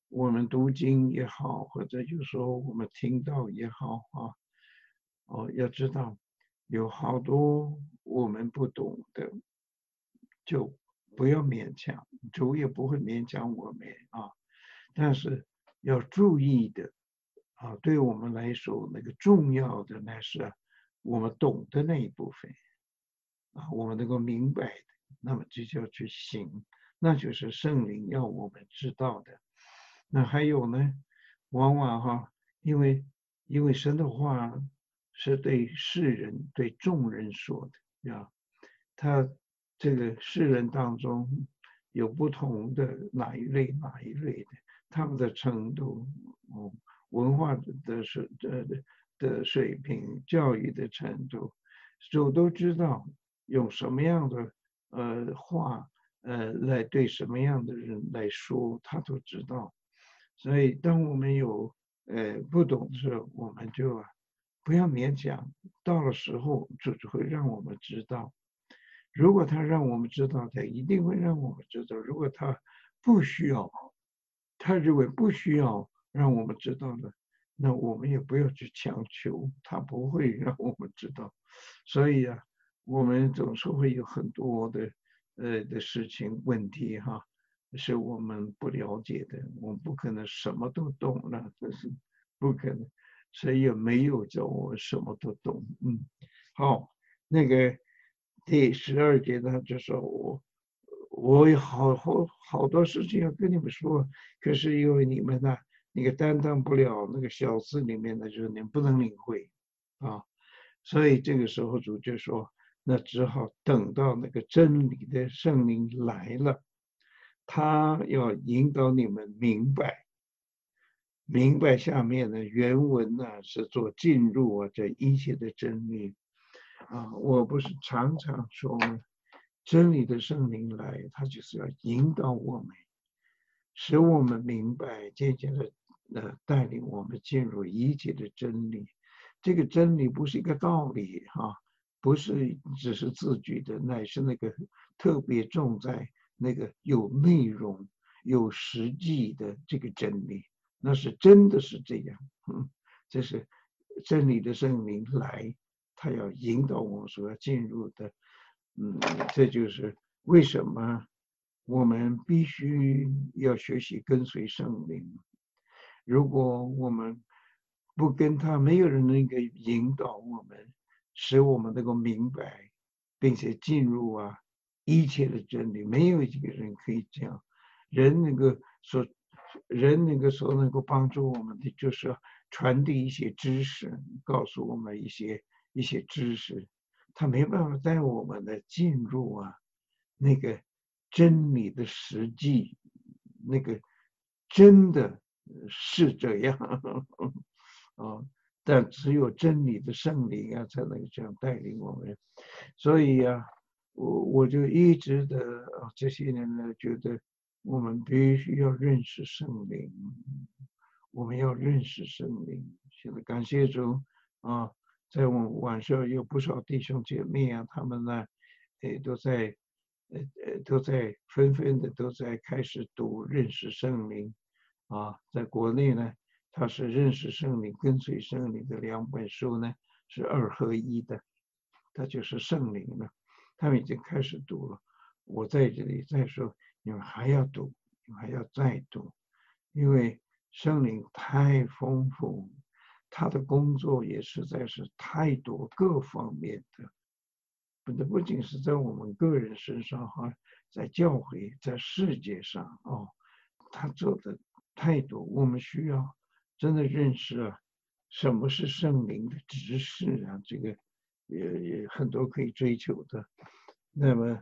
我们读经也好，或者有时候我们听到也好啊，要知道有好多我们不懂的，就不要勉强，主也不会勉强我们啊。但是要注意的啊，对我们来说，那个重要的那是我们懂的那一部分啊，我们能够明白的，那么就叫去行，那就是圣灵要我们知道的。那还有呢，往往哈，因为神的话是对世人、对众人说的呀，他这个世人当中有不同的哪一类的，他们的程度，文化的水平、教育的程度，主都知道用什么样的话来对什么样的人来说，他都知道。所以当我们有不懂的时候，我们就不要勉强，到了时候主就会让我们知道。如果他让我们知道，他一定会让我们知道。如果他不需要，他认为不需要让我们知道的，那我们也不要去强求，他不会让我们知道。所以啊，我们总是会有很多的事情问题哈，是我们不了解的，我们不可能什么都懂了，这是不可能，谁也没有叫我什么都懂。好，那个第12节呢，就说我有好多事情要跟你们说，可是因为你们呢，那个担当不了那个小字里面的，就是你们不能领会啊，所以这个时候主就说，那只好等到那个真理的圣灵来了，他要引导你们明白。明白下面的原文呢是做进入这一切的真理啊，我不是常常说吗？真理的圣灵来，他就是要引导我们，使我们明白，渐渐的带领我们进入一切的真理。这个真理不是一个道理哈，不是只是字句的，乃是那个特别重在那个有内容、有实际的这个真理。那是真的是这样，这是真理的圣灵来，他要引导我们所要进入的，这就是为什么我们必须要学习跟随圣灵。如果我们不跟他，没有人能够引导我们，使我们能够明白，并且进入一切的真理，没有一个人可以这样。人能够所能够帮助我们的，就是传递一些知识，告诉我们一些知识，他没办法带我们的进入那个真理的实际，那个真的是这样啊，但只有真理的圣灵才能这样带领我们。所以我就一直的这些年呢，觉得我们必须要认识圣灵，我们要认识圣灵。现在感谢主啊，在我们晚上有不少弟兄姐妹他们呢，都在都在纷纷的都在开始读认识圣灵在国内呢，它是认识圣灵、跟随圣灵的2本书呢是2合一的，它就是圣灵了。他们已经开始读了，我在这里再说，你们还要读，你们还要再读，因为圣灵太丰富，他的工作也实在是太多各方面的，不仅是在我们个人身上在教会，在世界上他做的太多，我们需要真的认识什么是圣灵的指示这个也很多可以追求的。那么，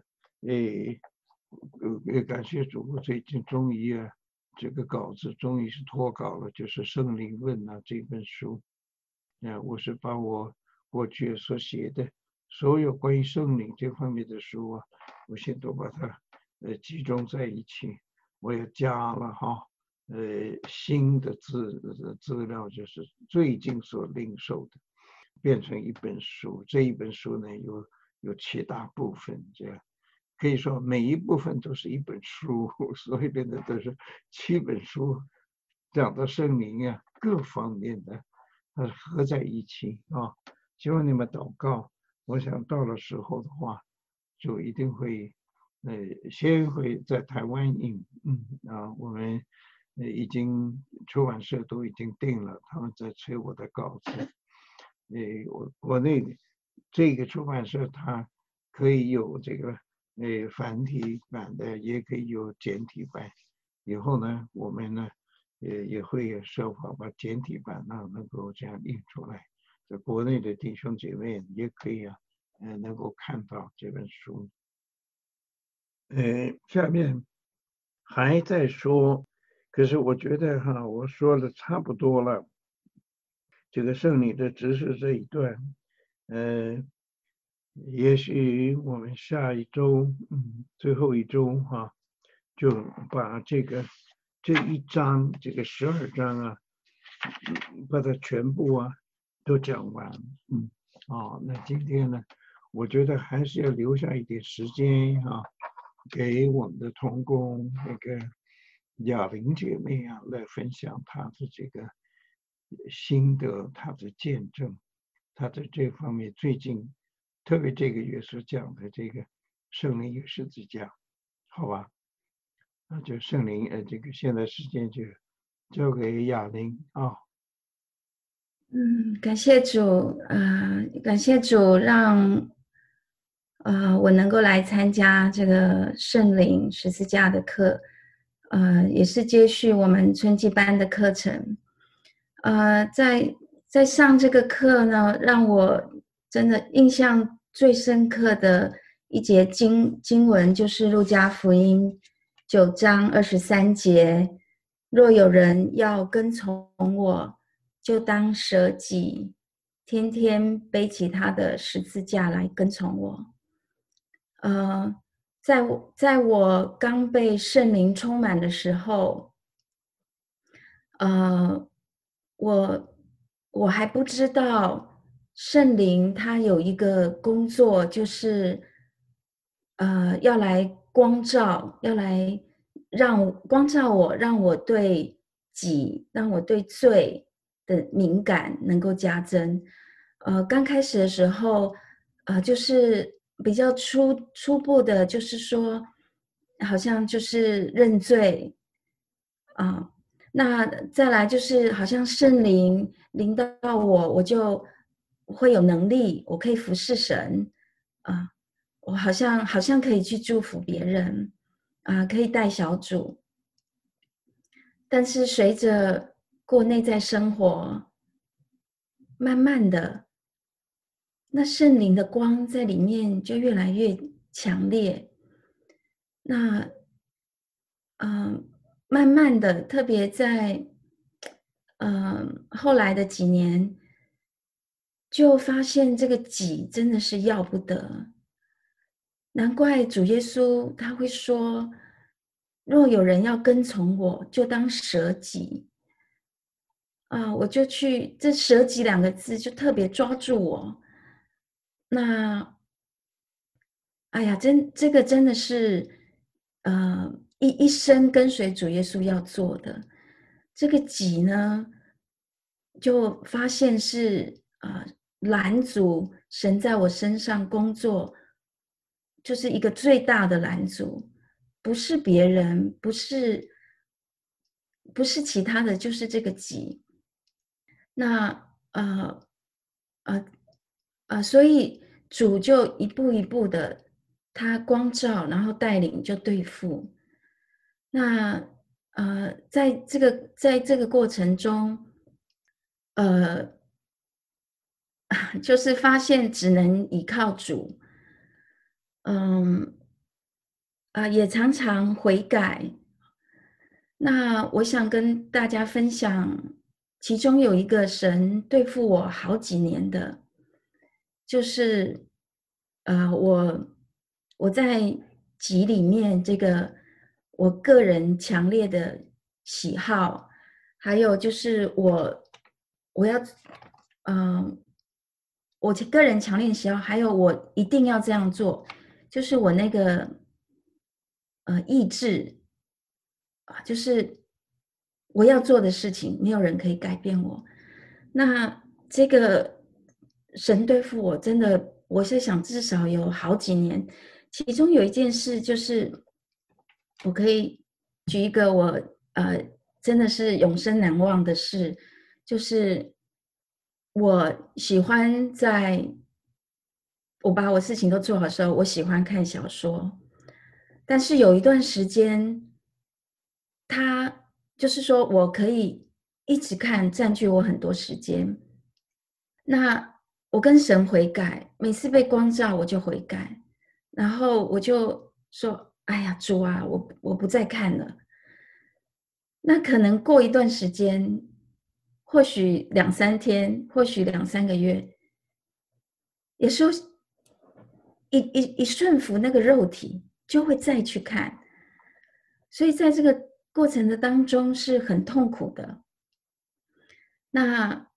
也感谢主，我最近终于这个稿子终于是脱稿了，就是《圣灵论》这本书。我是把我过去所写的所有关于圣灵这方面的书我现在都把它集中在一起，我也加了新的资料，就是最近所领受的，变成一本书。这一本书呢有7大部分，这样可以说每一部分都是一本书，所以变得都是7本书讲的圣灵啊，各方面的，它合在一起啊。希望你们祷告，我想到了时候的话，就一定会，先会在台湾我们已经出版社都已经定了，他们在催我的稿子。我国内这个出版社它可以有这个繁体版的，也可以有简体版。以后呢，我们呢也会设法把简体版呢能够这样印出来，在国内的弟兄姐妹也可以能够看到这本书。下面还在说，可是我觉得我说的差不多了。这个圣灵的指示这一段，也许我们下一周，最后一周就把这一章，这个12章啊，把它全部都讲完。那今天呢，我觉得还是要留下一点时间给我们的同工那个雅玲姐妹来分享她的这个心得，她的见证，她在这方面最近特别这个月所讲的这个圣灵与十字架，好吧？那就圣灵这个现在时间就交给雅玲啊。 感谢主，感谢主让我能够来参加这个圣灵十字架的课，也是接续我们春季班的课程。在上这个课呢，让我真的印象最深刻的一节经文就是路加福音9章23节，若有人要跟从我，就当舍己，天天背起他的十字架来跟从我。在我刚被圣灵充满的时候，我还不知道圣灵他有一个工作，就是要来光照，要来光照我，让我对己，让我对罪的敏感能够加增。刚开始的时候，就是比较初步的，就是说，好像就是认罪啊。那再来就是好像圣灵临到我，我就会有能力，我可以服侍神啊，我好像可以去祝福别人啊，可以带小组。但是随着过内在生活，慢慢的，那圣灵的光在里面就越来越强烈。那慢慢的，特别在后来的几年，就发现这个己真的是要不得。难怪主耶稣他会说，若有人要跟从我，就当舍己。我就去这舍己2个字就特别抓住我。那哎呀，这个真的是一生跟随主耶稣要做的。这个己呢，就发现是拦阻神在我身上工作，就是一个最大的拦阻，不是别人，不是其他的，就是这个己。那所以主就一步一步的，他光照，然后带领就对付。那在这个过程中，就是发现只能依靠主，也常常悔改。那我想跟大家分享，其中有一个神对付我好几年的，就是我在集里面这个我个人强烈的喜好，还有就是我要我个人强烈喜好，还有我一定要这样做，就是我那个意志就是我要做的事情，没有人可以改变我。那这个神对付我，真的，我是想至少有好几年。其中有一件事，就是我可以举一个我真的是永生难忘的事，就是我喜欢我把我事情都做好的时候，我喜欢看小说，但是有一段时间，它就是说我可以一直看，占据我很多时间。那我跟神悔改，每次被光照我就悔改，然后我就说：“哎呀，主啊，我不再看了。”那可能过一段时间，或许2-3天，或许2-3个月，有时候一顺服那个肉体，就会再去看。所以在这个过程的当中是很痛苦的。那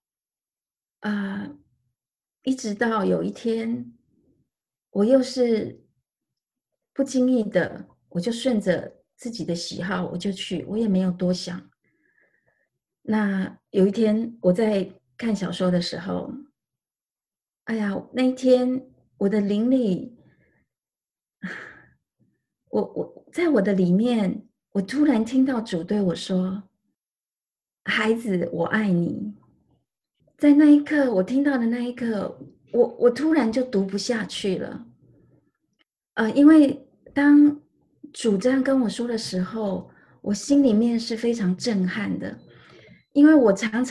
一直到有一天，我又是不经意的，我就顺着自己的喜好，我就去，我也没有多想。那有一天我在看小说的时候，哎呀，那一天我的灵里，我在我的里面，我突然听到主对我说：“孩子，我爱你。”在那一刻，我听到的那一刻，我突然就读不下去了。因为当主这样跟我说的时候，我心里面是非常震撼的，因为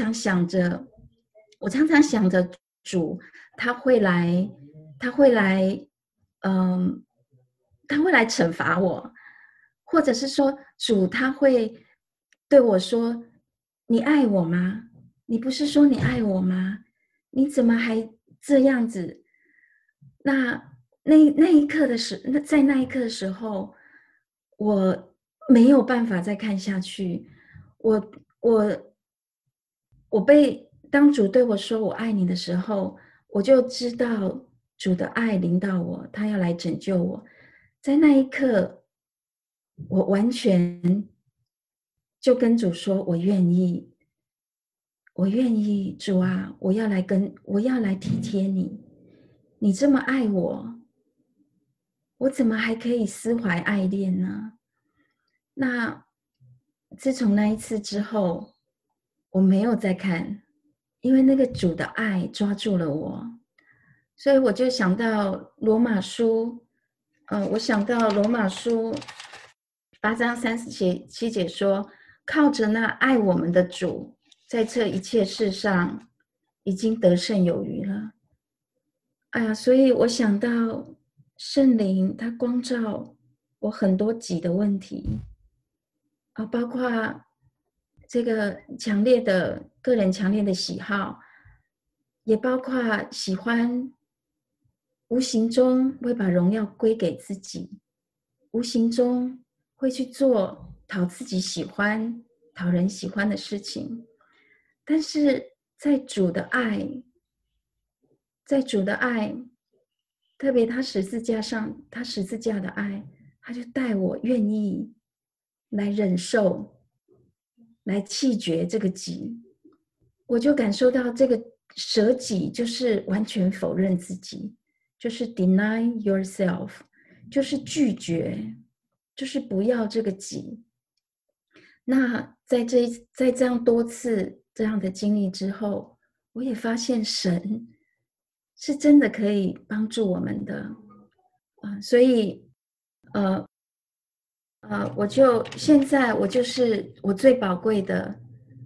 我常常想着主他会来，他会来，嗯，他会来惩罚我，或者是说主他会对我说：“你爱我吗？你不是说你爱我吗？你怎么还这样子？”那那一刻的在那一刻的时候，我没有办法再看下去。我我当主对我说“我爱你”的时候，我就知道主的爱临到我，他要来拯救我。在那一刻，我完全就跟主说：“我愿意，我愿意，主啊，我要来体贴你。你这么爱我，我怎么还可以撕怀爱恋呢？”那自从那一次之后，我没有再看，因为那个主的爱抓住了我，所以我就想到罗马书，我想到罗马书8章37节说，靠着那爱我们的主，在这一切事上已经得胜有余了。哎呀，所以我想到圣灵，它光照我很多己的问题包括这个个人强烈的喜好，也包括喜欢无形中会把荣耀归给自己，无形中会去做讨自己喜欢、讨人喜欢的事情，但是在主的爱，在主的爱，特别他十字架的爱，他就带我愿意来忍受，来弃绝这个己。我就感受到这个舍己就是完全否认自己，就是 deny yourself， 就是拒绝，就是不要这个己。那在这样多次这样的经历之后，我也发现神是真的可以帮助我们的所以现在我就是我最宝贵的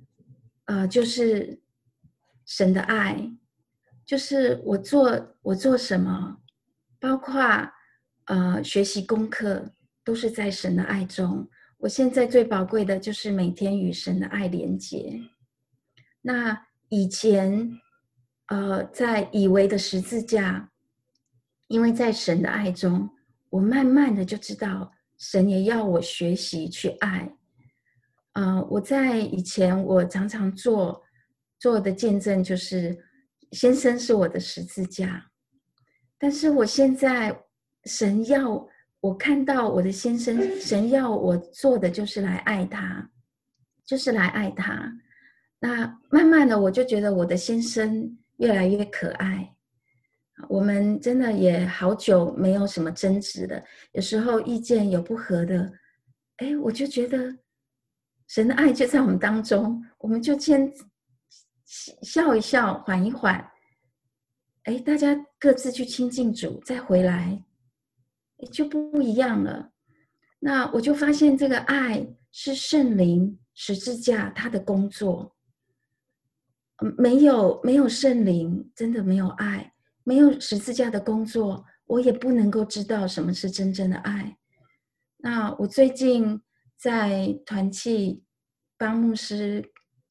就是神的爱，就是我做什么，包括学习功课，都是在神的爱中。我现在最宝贵的就是每天与神的爱连结。那以前在以为的十字架，因为在神的爱中，我慢慢的就知道神也要我学习去爱。我在以前我常常做的见证就是先生是我的十字架，但是我现在神要我看到我的先生，神要我做的就是来爱他， 就是来爱他。那慢慢的，我就觉得我的先生越来越可爱。我们真的也好久没有什么争执了，有时候意见有不合的，我就觉得神的爱就在我们当中，我们就先笑一笑，缓一缓，大家各自去亲近主，再回来，就不一样了。那我就发现这个爱是圣灵十字架他的工作，没有圣灵，真的没有爱，没有十字架的工作，我也不能够知道什么是真正的爱。那我最近在团契帮牧师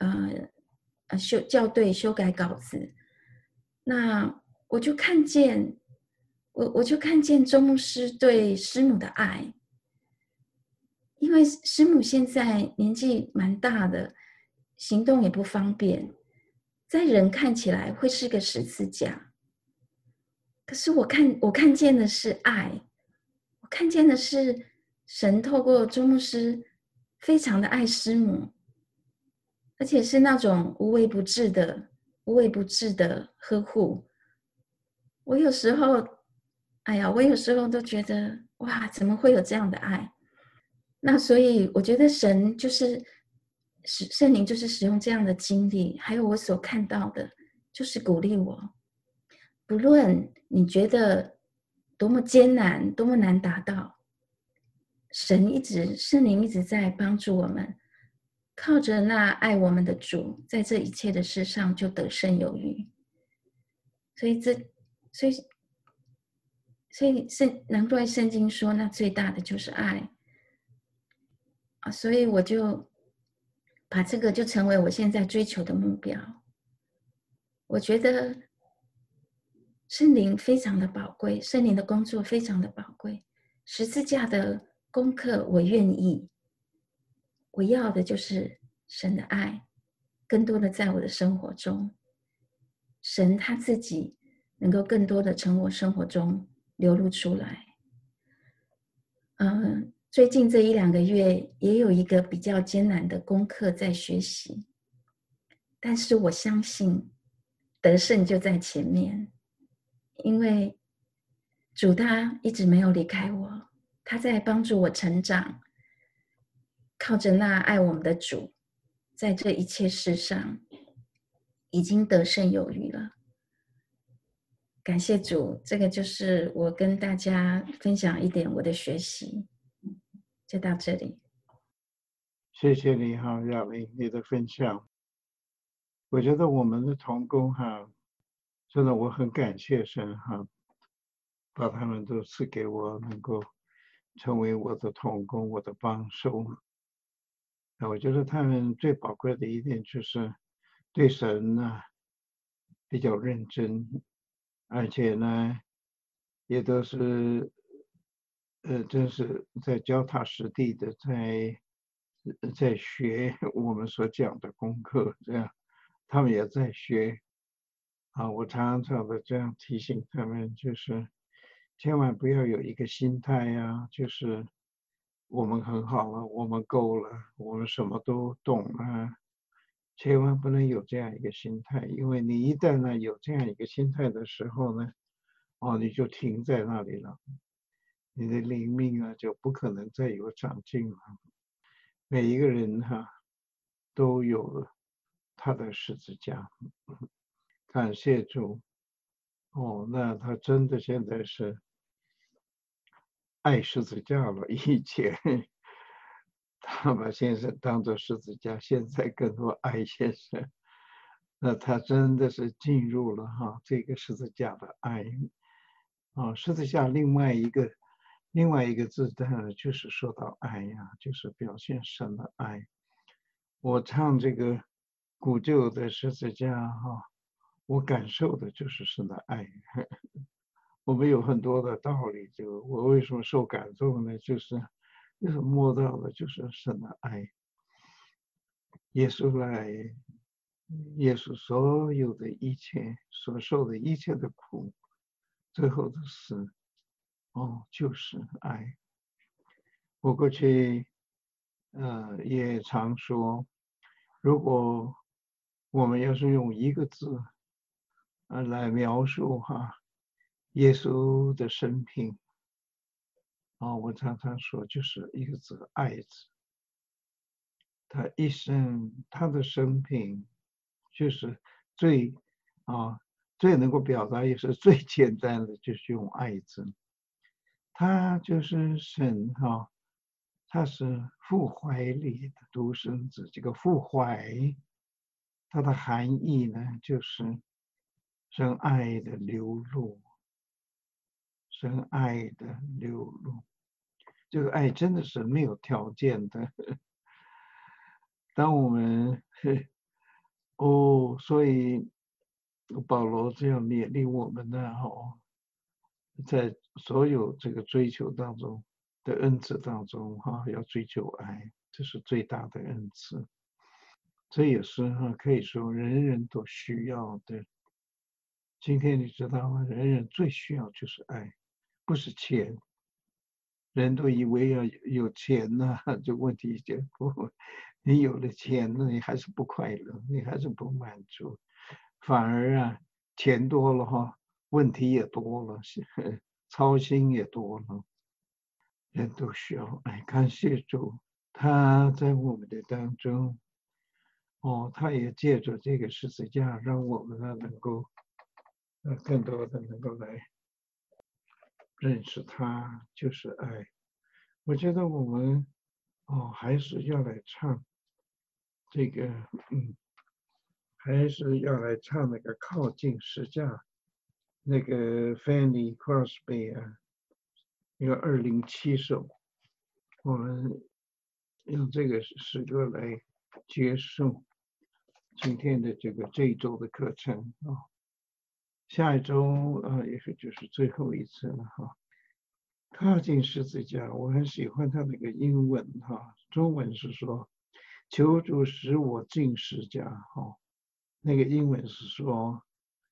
校对修改稿子，那我就看见我就看见周牧师对师母的爱，因为师母现在年纪蛮大的，行动也不方便，在人看起来会是个十字架，可是我看见的是爱，我看见的是神透过周牧师非常的爱师母，而且是那种无微不至的呵护。我有时候，我有时候都觉得，哇，怎么会有这样的爱？那所以我觉得神就是圣灵，就是使用这样的经历，还有我所看到的，就是鼓励我，不论你觉得多么艰难，多么难达到，圣灵一直在帮助我们，靠着那爱我们的主，在这一切的事上就得胜有余。所以所以难怪圣经说，那最大的就是爱啊！所以我就把这个就成为我现在追求的目标。我觉得圣灵非常的宝贵，圣灵的工作非常的宝贵，十字架的功课我愿意，我要的就是神的爱，更多的在我的生活中，神他自己能够更多的从我生活中流露出来。最近这1-2个月也有一个比较艰难的功课在学习，但是我相信得胜就在前面，因为主他一直没有离开我，他在帮助我成长，靠着那爱我们的主，在这一切事上已经得胜有余了。感谢主，这个就是我跟大家分享一点我的学习，就到这里。 谢谢你哈，亚玲，你的分享。我觉得我们的同工哈，真的我很感谢神哈，把他们都赐给我，能够成为我的同工，我的帮手。我觉得他们最宝贵的一点就是对神呢比较认真，而且呢也都是真是在脚踏实地的在学我们所讲的功课，这样他们也在学啊。我常常的这样提醒他们，就是千万不要有一个心态呀，就是我们很好了，我们够了，我们什么都懂了，千万不能有这样一个心态，因为你一旦呢有这样一个心态的时候呢，你就停在那里了，你的灵命啊就不可能再有长进了。每一个人哈都有了他的十字架，感谢主。那他真的现在是爱十字架了，以前他把先生当作十字架，现在更多爱先生。那他真的是进入了这个十字架的爱。十字架另外一个字呢，就是说到爱呀，就是表现神的爱。我唱这个古旧的十字架我感受的就是神的爱。我们有很多的道理，就我为什么受感动呢？就是摸到的就是神的爱。耶稣来，耶稣所有的一切所受的一切的苦，最后的死，就是爱。我过去也常说， 如果我们要是用一个字来描述耶稣的生平我常常说就是一个字爱字。他一生他的生平就是最最能够表达也是最简单的，就是用爱字。他就是神他是父怀里的独生子。这个父怀，它的含义呢，就是神爱的流露，神爱的流露。这个爱真的是没有条件的。当我们所以保罗这样勉励我们呢，在所有这个追求当中的恩赐当中要追求爱，这是最大的恩赐。这也是可以说人人都需要的。今天你知道吗？人人最需要就是爱，不是钱。人都以为要有钱呢，这问题就不，你有了钱呢，你还是不快乐，你还是不满足，反而钱多了问题也多了，操心也多了。人都需要爱，感谢主，他在我们的当中，他也借着这个十字架，让我们能够更多的能够来认识他，就是爱。我觉得我们还是要来唱这个，还是要来唱那个靠近十架，那个 Fanny Crosby 那个207首，我们用这个诗歌来结束今天的这一周的课程下一周也许就是最后一次了靠近十字架，我很喜欢它那个英文中文是说求主使我进十架那个英文是说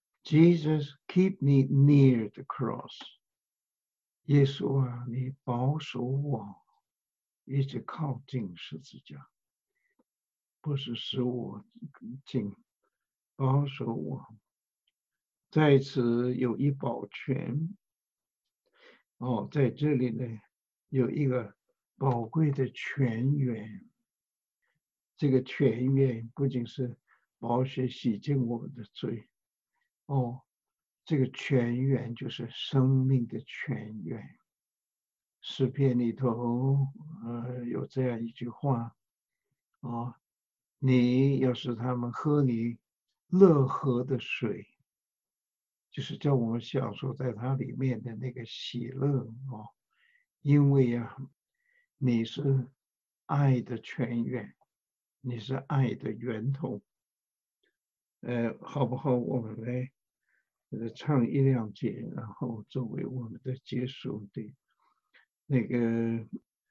Jesus keep me near the cross。 耶稣你保守我一直靠近十字架，不是使我近，保守我。在此有一保全在这里呢有一个宝贵的泉源。这个泉源不仅是宝血洗净我们的罪这个泉源就是生命的泉源。诗篇里头有这样一句话你要使他们喝你乐河的水，就是叫我们享受在它里面的那个喜乐因为你是爱的泉源，你是爱的源头。好不好？我们来唱1、2节，然后作为我们的结束的那个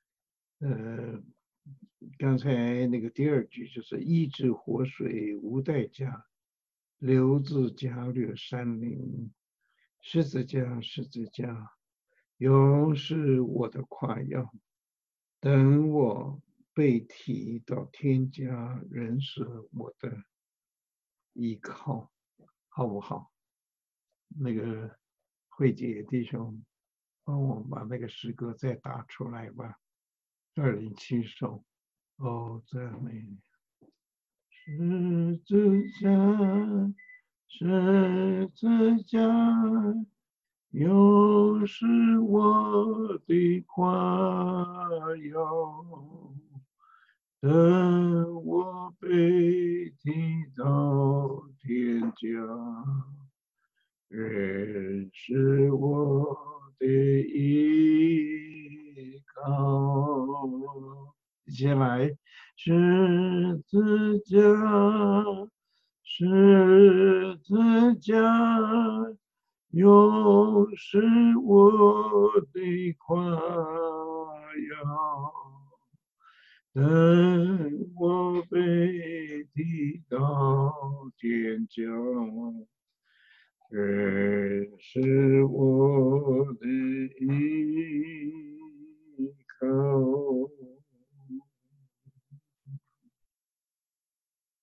刚才那个第2句就是医治活水无代价，流自加略山林，十字架，十字架，永是我的夸耀。等我被提到天家，仍是我的依靠，好不好？那个慧姐弟兄，帮我把那个诗歌再打出来吧。207首。赞美你。十字架，十字架，又是我的夸耀。等我被提到天家，仍是我的依靠。一起来，十字架，十字架，又是我的夸耀。等我被提到天家，仍是我的依靠。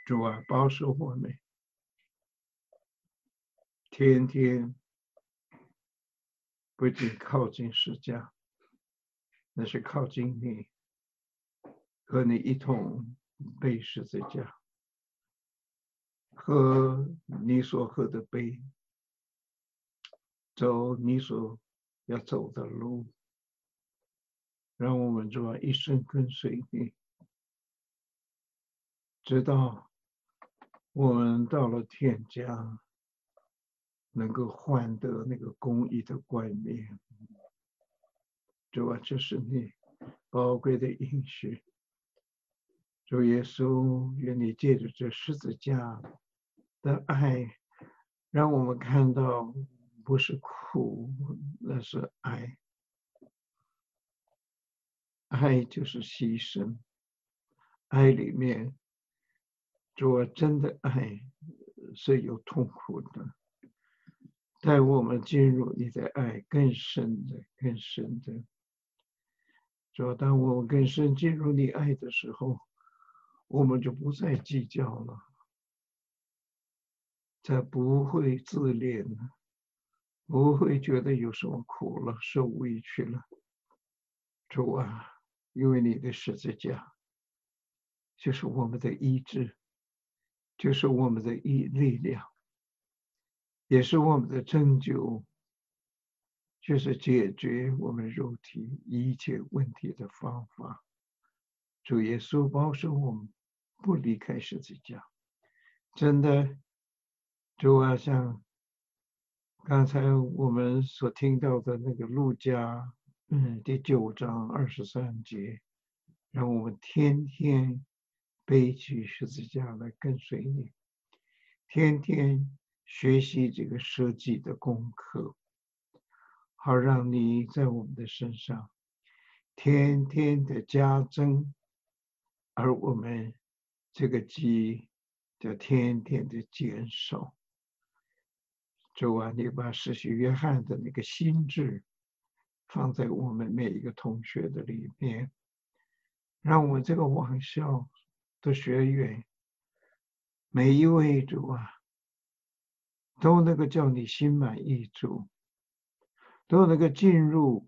主啊，保守我们，天天不仅靠近十架，那是靠近你，和你一同背十字架，喝你所喝的杯，走你所要走的路，让我们主啊一生跟随你，直到我们到了天家，能够换得那个公义的冠冕。主啊，这是你宝贵的应许。主耶稣，愿你借着这十字架的爱，让我们看到不是苦，那是爱。爱就是牺牲，爱里面，主啊，真的爱是有痛苦的。带我们进入你的爱更深的、更深的。主啊，当我们更深进入你爱的时候，我们就不再计较了，再不会自恋了，不会觉得有什么苦了、受委屈了。主啊，因为你的十字架就是我们的医治，就是我们的力量，也是我们的拯救，就是解决我们肉体一切问题的方法。主耶稣保守我们不离开十字架。真的，主啊，像刚才我们所听到的那个路加，第9章23节，让我们天天背起十字架来跟随你，天天学习这个舍己的功课，好让你在我们的身上天天的加增，而我们这个己就天天的减少。主啊，你把施洗约翰的那个心智放在我们每一个同学的里面，让我们这个网校的学员，每一位主啊，都能够叫你心满意足，都能够进入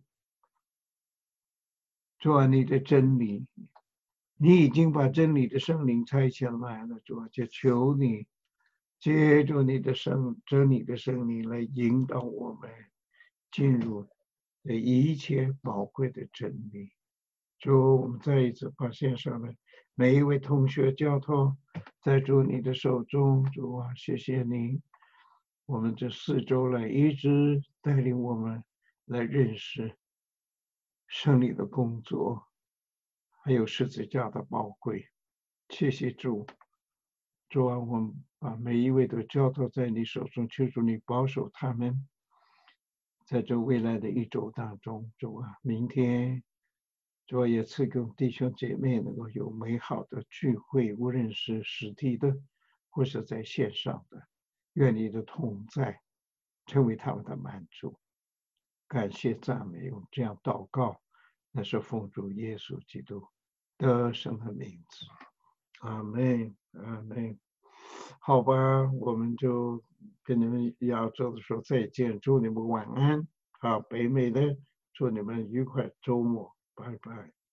主啊你的真理。你已经把真理的圣灵差遣来了，主啊，就求你借助你的真理的圣灵来引导我们进入这一切宝贵的真理。主，我们再一次把线上的每一位同学交托在主你的手中。主啊，谢谢你，我们这4周来一直带领我们来认识圣灵的工作，还有十字架的宝贵。谢谢主。主啊，我们把每一位都交托在你手中，求主你保守他们，在这未来的1周当中。主啊，明天主啊也赐给弟兄姐妹能够有美好的聚会，无论是实体的或是在线上的，愿你的同在成为他们的满足。感谢赞美，用这样祷告，那是奉主耶稣基督得胜的名字。阿门，阿门。好吧，我们就跟你们要走的时候再见，祝你们晚安。好，北美的祝你们愉快周末，拜拜。